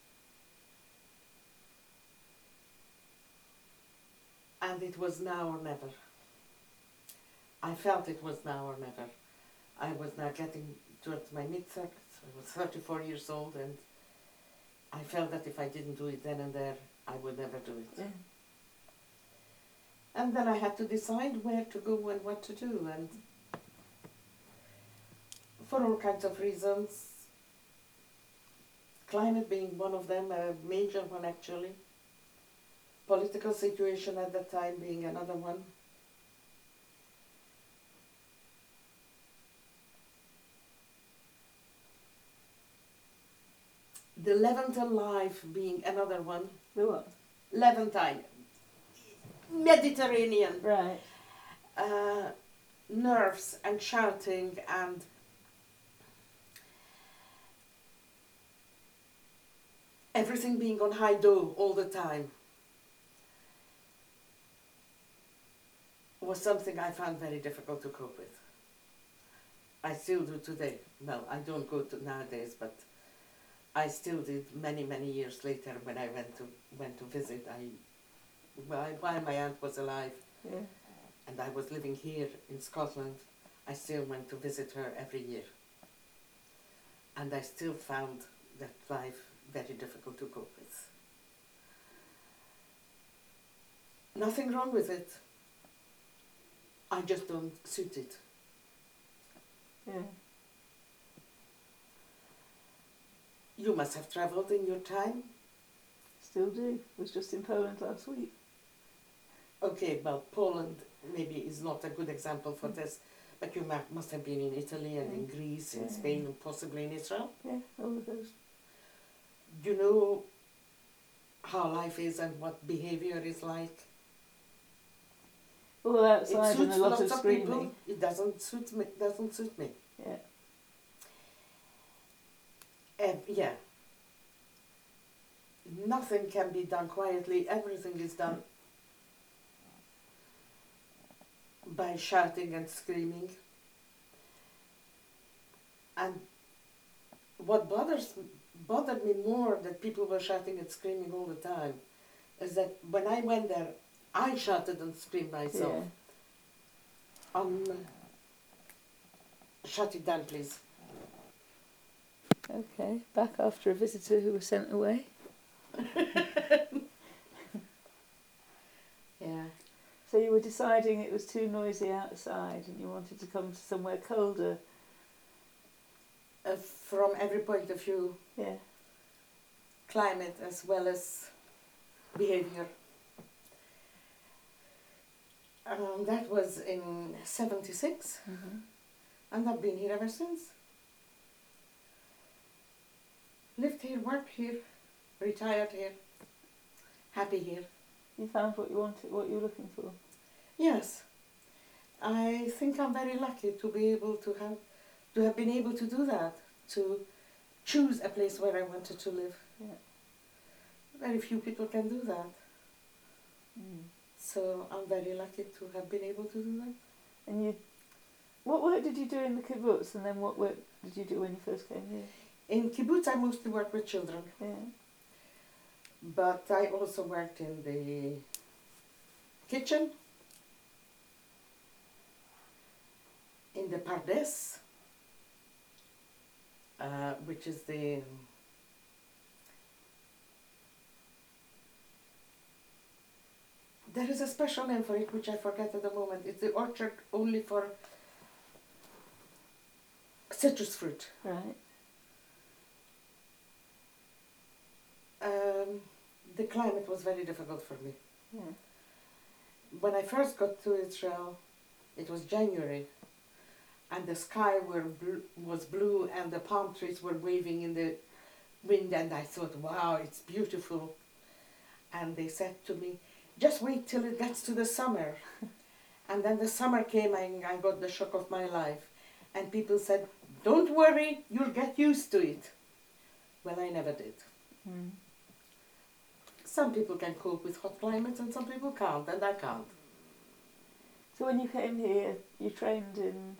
And it was now or never. I felt it was now or never. I was now getting towards my mid-thirties. I was thirty-four years old, and I felt that if I didn't do it then and there, I would never do it. Yeah. And then I had to decide where to go and what to do, and for all kinds of reasons, climate being one of them, a major one actually, political situation at that time being another one. The Levantine life being another one. The what? Levantine, Mediterranean. Right. Uh, nerves and shouting and everything being on high dough all the time was something I found very difficult to cope with. I still do today. Well, I don't go to nowadays, but I still did many, many years later when I went to went to visit. I, while, while my aunt was alive, Yeah. and I was living here in Scotland, I still went to visit her every year. And I still found that life very difficult to cope with. Nothing wrong with it. I just don't suit it. Yeah. You must have travelled in your time. Still do. Was just in Poland last week. Okay, well, Poland maybe is not a good example for this, but you ma- must have been in Italy and in Greece, in Yeah. Spain, and possibly in Israel. Yeah, all of those. Do you know how life is and what behaviour is like? All It outside and suits a lot lots of of screaming. people. It doesn't suit me. Doesn't suit me. Yeah. Uh, yeah. Nothing can be done quietly. Everything is done by shouting and screaming. And what bothers bothered me more that people were shouting and screaming all the time is that when I went there, I shouted and screamed myself. Yeah. Um, shut it down, please. Okay. Back after a visitor who was sent away. Yeah. So you were deciding it was too noisy outside and you wanted to come to somewhere colder. Uh, from every point of view, Yeah. climate as well as behavior. Um, that was in seventy-six, Mm-hmm. and I've been here ever since. Lived here, worked here, retired here, happy here. You found what you wanted, what you were looking for. Yes, I think I'm very lucky to be able to have, to have been able to do that, to choose a place where I wanted to live. Yeah. Very few people can do that, Mm. so I'm very lucky to have been able to do that. And you, what work did you do in the kibbutz, and then what work did you do when you first came here? In kibbutz, I mostly work with children, Yeah. but I also worked in the kitchen, in the pardes, uh, which is the there is a special name for it which I forget at the moment. It's the orchard only for citrus fruit. Right. the climate was very difficult for me. Yeah. When I first got to Israel, it was January, and the sky were bl- was blue, and the palm trees were waving in the wind, and I thought, wow, it's beautiful. And they said to me, just wait till it gets to the summer. And then the summer came, and I got the shock of my life. And people said, don't worry, you'll get used to it. Well, I never did. Mm. Some people can cope with hot climates and some people can't, and I can't. So when you came here, you trained in...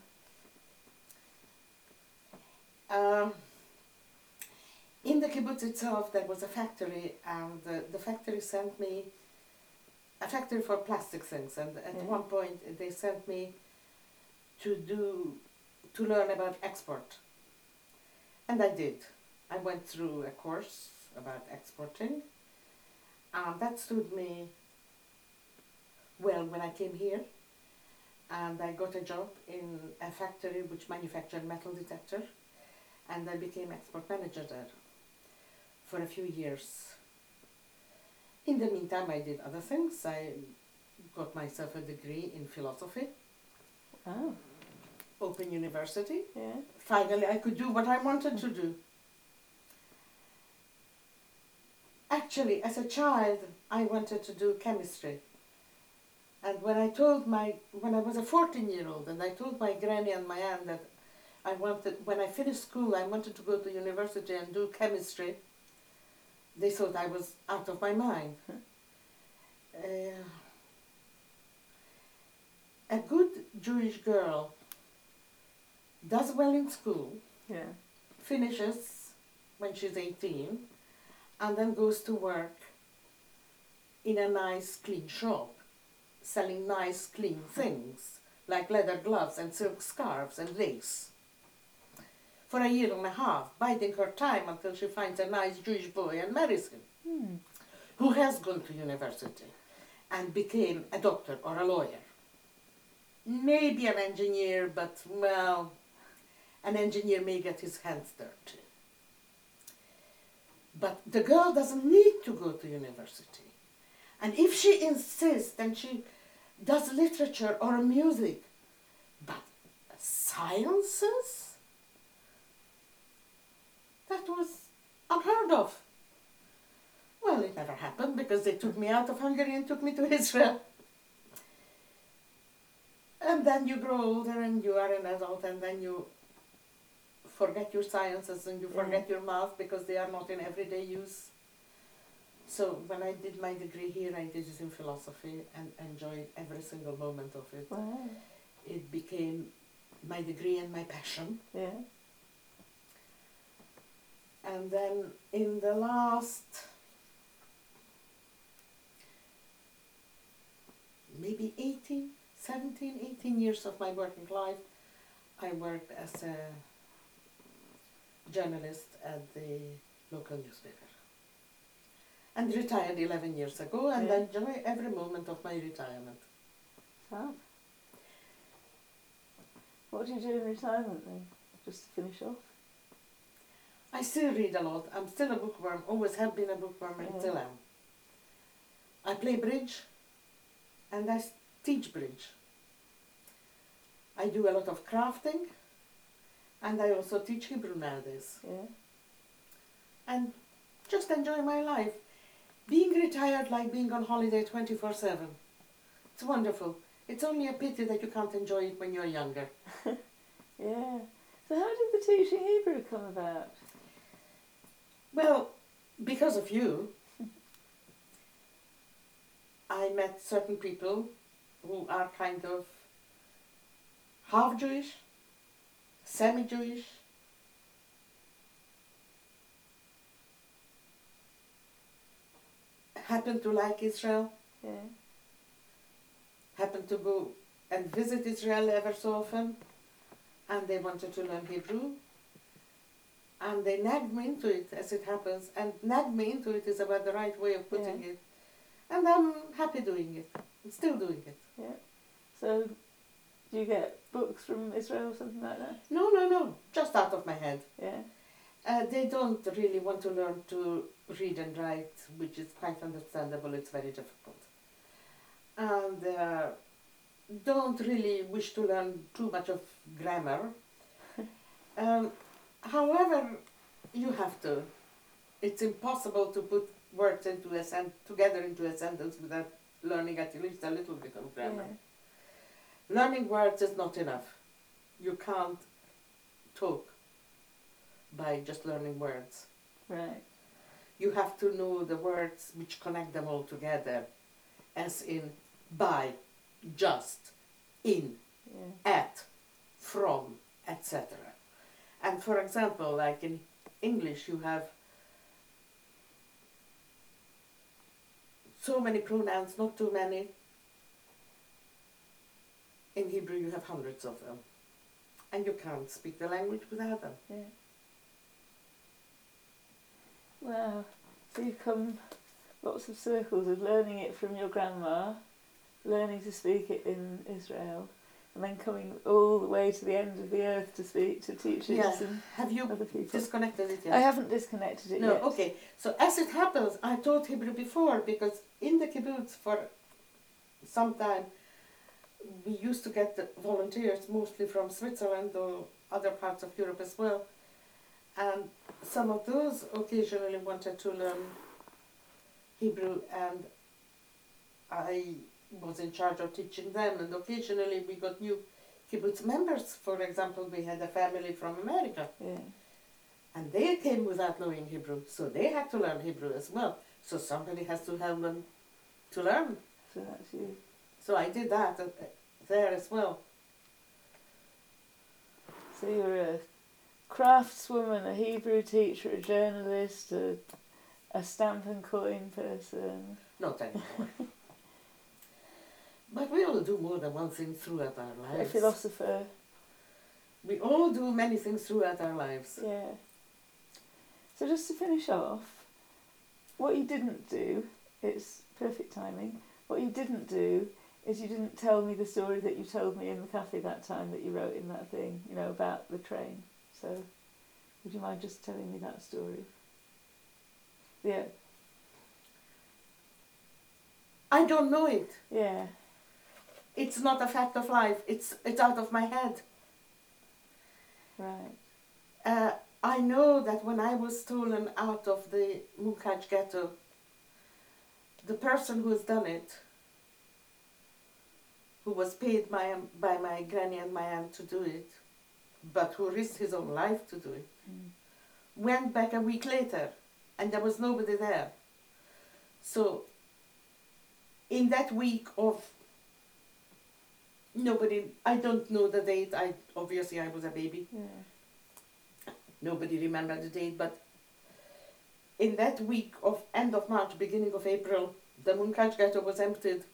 Um, in the kibbutz itself, there was a factory, and the, the factory sent me, a factory for plastic things, and at Yeah. one point they sent me to do, to learn about export. And I did. I went through a course about exporting, and that stood me well when I came here. And I got a job in a factory which manufactured metal detector, and I became export manager there for a few years. In the meantime, I did other things. I got myself a degree in philosophy, Oh, Open University. yeah. Finally, I could do what I wanted to do. Actually, as a child, I wanted to do chemistry. And when I told my, when I was a fourteen year old, and I told my granny and my aunt that I wanted, when I finished school, I wanted to go to university and do chemistry, they thought I was out of my mind. Uh, a good Jewish girl does well in school, Yeah. finishes when she's eighteen, and then goes to work in a nice, clean shop, selling nice, clean things, like leather gloves and silk scarves and lace, for a year and a half, biding her time until she finds a nice Jewish boy and marries him, Hmm. who has gone to university and became a doctor or a lawyer. Maybe an engineer, but, well, an engineer may get his hands dirty. But the girl doesn't need to go to university. And if she insists, then she does literature or music. But sciences? That was unheard of. Well, it never happened because they took me out of Hungary and took me to Israel. And then you grow older and you are an adult, and then you forget your sciences and you forget your math because they are not in everyday use. So when I did my degree here, I did it in philosophy and enjoyed every single moment of it. Wow. It became my degree and my passion. Yeah. And then in the last maybe eighteen, seventeen, eighteen years of my working life, I worked as a journalist at the local newspaper. And retired eleven years ago, and Yeah. I enjoy every moment of my retirement. Fab. What do you do in retirement then? Just to finish off? I still read a lot. I'm still a bookworm, always have been a bookworm and Yeah. still am. I play bridge and I s- teach bridge. I do a lot of crafting and I also teach Hebrew nowadays. Yeah. And just enjoy my life. Being retired like being on holiday twenty-four seven. It's wonderful. It's only a pity that you can't enjoy it when you're younger. Yeah. So how did the teaching Hebrew come about? Well, because of you, I met certain people who are kind of half Jewish, semi-Jewish, happen to like Israel, Yeah. happen to go and visit Israel ever so often, and they wanted to learn Hebrew. And they nagged me into it, as it happens, and nagged me into it is about the right way of putting Yeah. it. And I'm happy doing it. I'm still doing it. Yeah. So do you get books from Israel or something like that? No, no, no, just out of my head. Yeah. Uh, they don't really want to learn to read and write, which is quite understandable. It's very difficult. And uh, don't really wish to learn too much of grammar. Um, however, you have to. It's impossible to put words into a sen- together into a sentence without learning at least a little bit of grammar. Yeah. Learning words is not enough. You can't talk by just learning words. Right. You have to know the words which connect them all together, as in by, just, in, Yeah. at, from, et cetera. And for example, like in English, you have so many pronouns, not too many. In Hebrew, you have hundreds of them. And you can't speak the language without them. Yeah. Wow. So you've come lots of circles of learning it from your grandma, learning to speak it in Israel, and then coming all the way to the end of the earth to speak to teachers Yeah. and Have you other people. disconnected it yet? I haven't disconnected it No, yet. okay. So as it happens, I taught Hebrew before because in the kibbutz for some time we used to get the volunteers mostly from Switzerland or other parts of Europe as well. And some of those occasionally wanted to learn Hebrew, and I was in charge of teaching them, and occasionally we got new kibbutz members. For example, we had a family from America, Yeah. and they came without knowing Hebrew, so they had to learn Hebrew as well. So somebody has to help them to learn. So that's you. So I did that uh, there as well. So you're a craftswoman, a Hebrew teacher, a journalist, a, a stamp and coin person. Not anymore. But we all do more than one thing throughout our A lives. philosopher. We all do many things throughout our lives. Yeah. So just to finish off, what you didn't do, it's perfect timing, what you didn't do is you didn't tell me the story that you told me in the cafe that time that you wrote in that thing, you know, about the train. So would you mind just telling me that story? Yeah. I don't know it. Yeah. It's not a fact of life. It's it's out of my head. Right. Uh, I know that when I was stolen out of the Munkaj ghetto, the person who has done it, who was paid by, by my granny and my aunt to do it, but who risked his own life to do it, Mm. went back a week later, and there was nobody there. So, in that week of nobody, I don't know the date, I obviously I was a baby, Yeah. nobody remembered the date, but in that week of end of March, beginning of April, the Munkaj ghetto was emptied,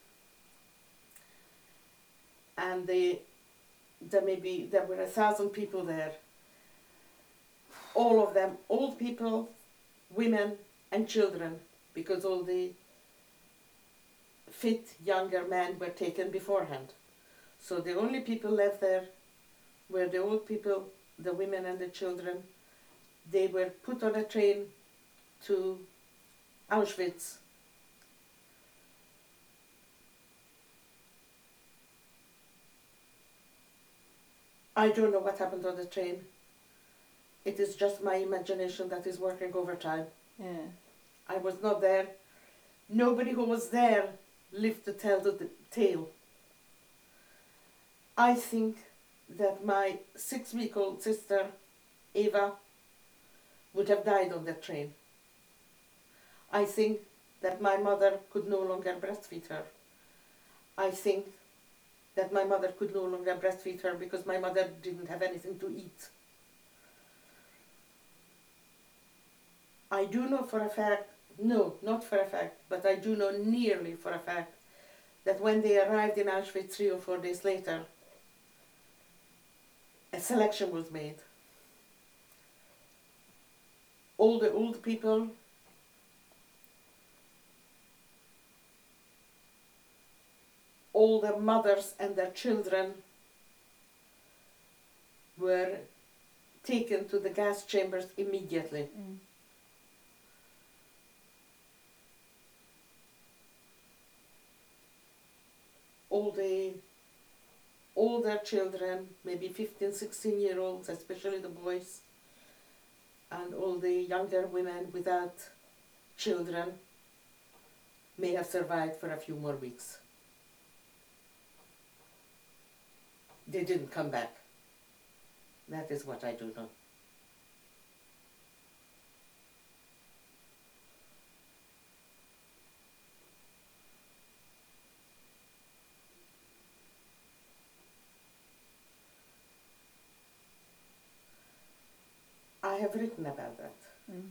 and they, there maybe there were a thousand people there. All of them, old people, women, and children, because all the fit younger men were taken beforehand. So the only people left there were the old people, the women, and the children. They were put on a train to Auschwitz. I don't know what happened on the train. It is just my imagination that is working overtime. Yeah. I was not there. Nobody who was there lived to tell the tale. I think that my six-week-old sister, Eva, would have died on that train. I think that my mother could no longer breastfeed her. I think that my mother could no longer breastfeed her because my mother didn't have anything to eat. I do know for a fact, no, not for a fact, but I do know nearly for a fact that when they arrived in Auschwitz three or four days later, a selection was made. All the old people, all the mothers and their children were taken to the gas chambers immediately. Mm. All the older children, maybe fifteen, sixteen year olds, especially the boys, and all the younger women without children may have survived for a few more weeks. They didn't come back. That is what I do know. I have written about that. Mm.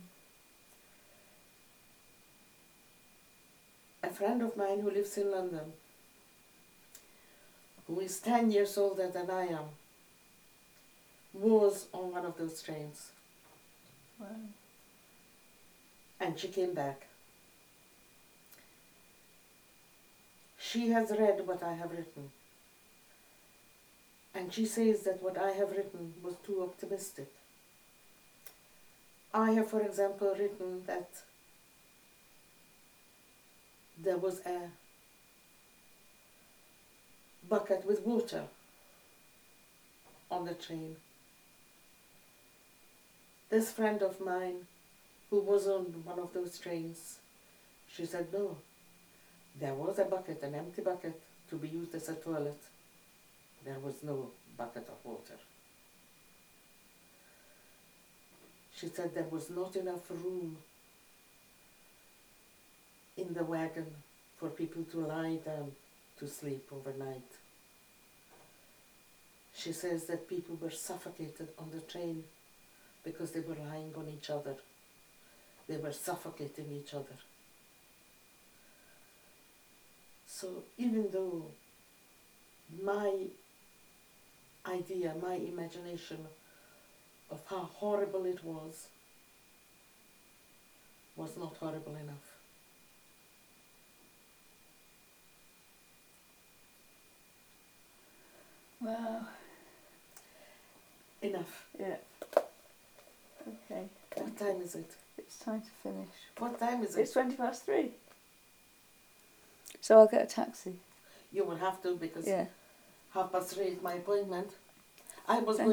A friend of mine who lives in London, who is ten years older than I am, was on one of those trains, Wow. and she came back. She has read what I have written, and she says that what I have written was too optimistic. I have, for example, written that there was a bucket with water on the train. This friend of mine, who was on one of those trains, she said, no, there was a bucket, an empty bucket, to be used as a toilet. There was no bucket of water. She said there was not enough room in the wagon for people to lie down to sleep overnight. She says that people were suffocated on the train because they were lying on each other. They were suffocating each other. So even though my idea, my imagination of how horrible it was, was not horrible enough. Wow. Enough. Yeah. Okay. What time is it? It's time to finish. What time is It's it? twenty past three. So I'll get a taxi. You will have to, because Yeah. half past three is my appointment. I was Thank going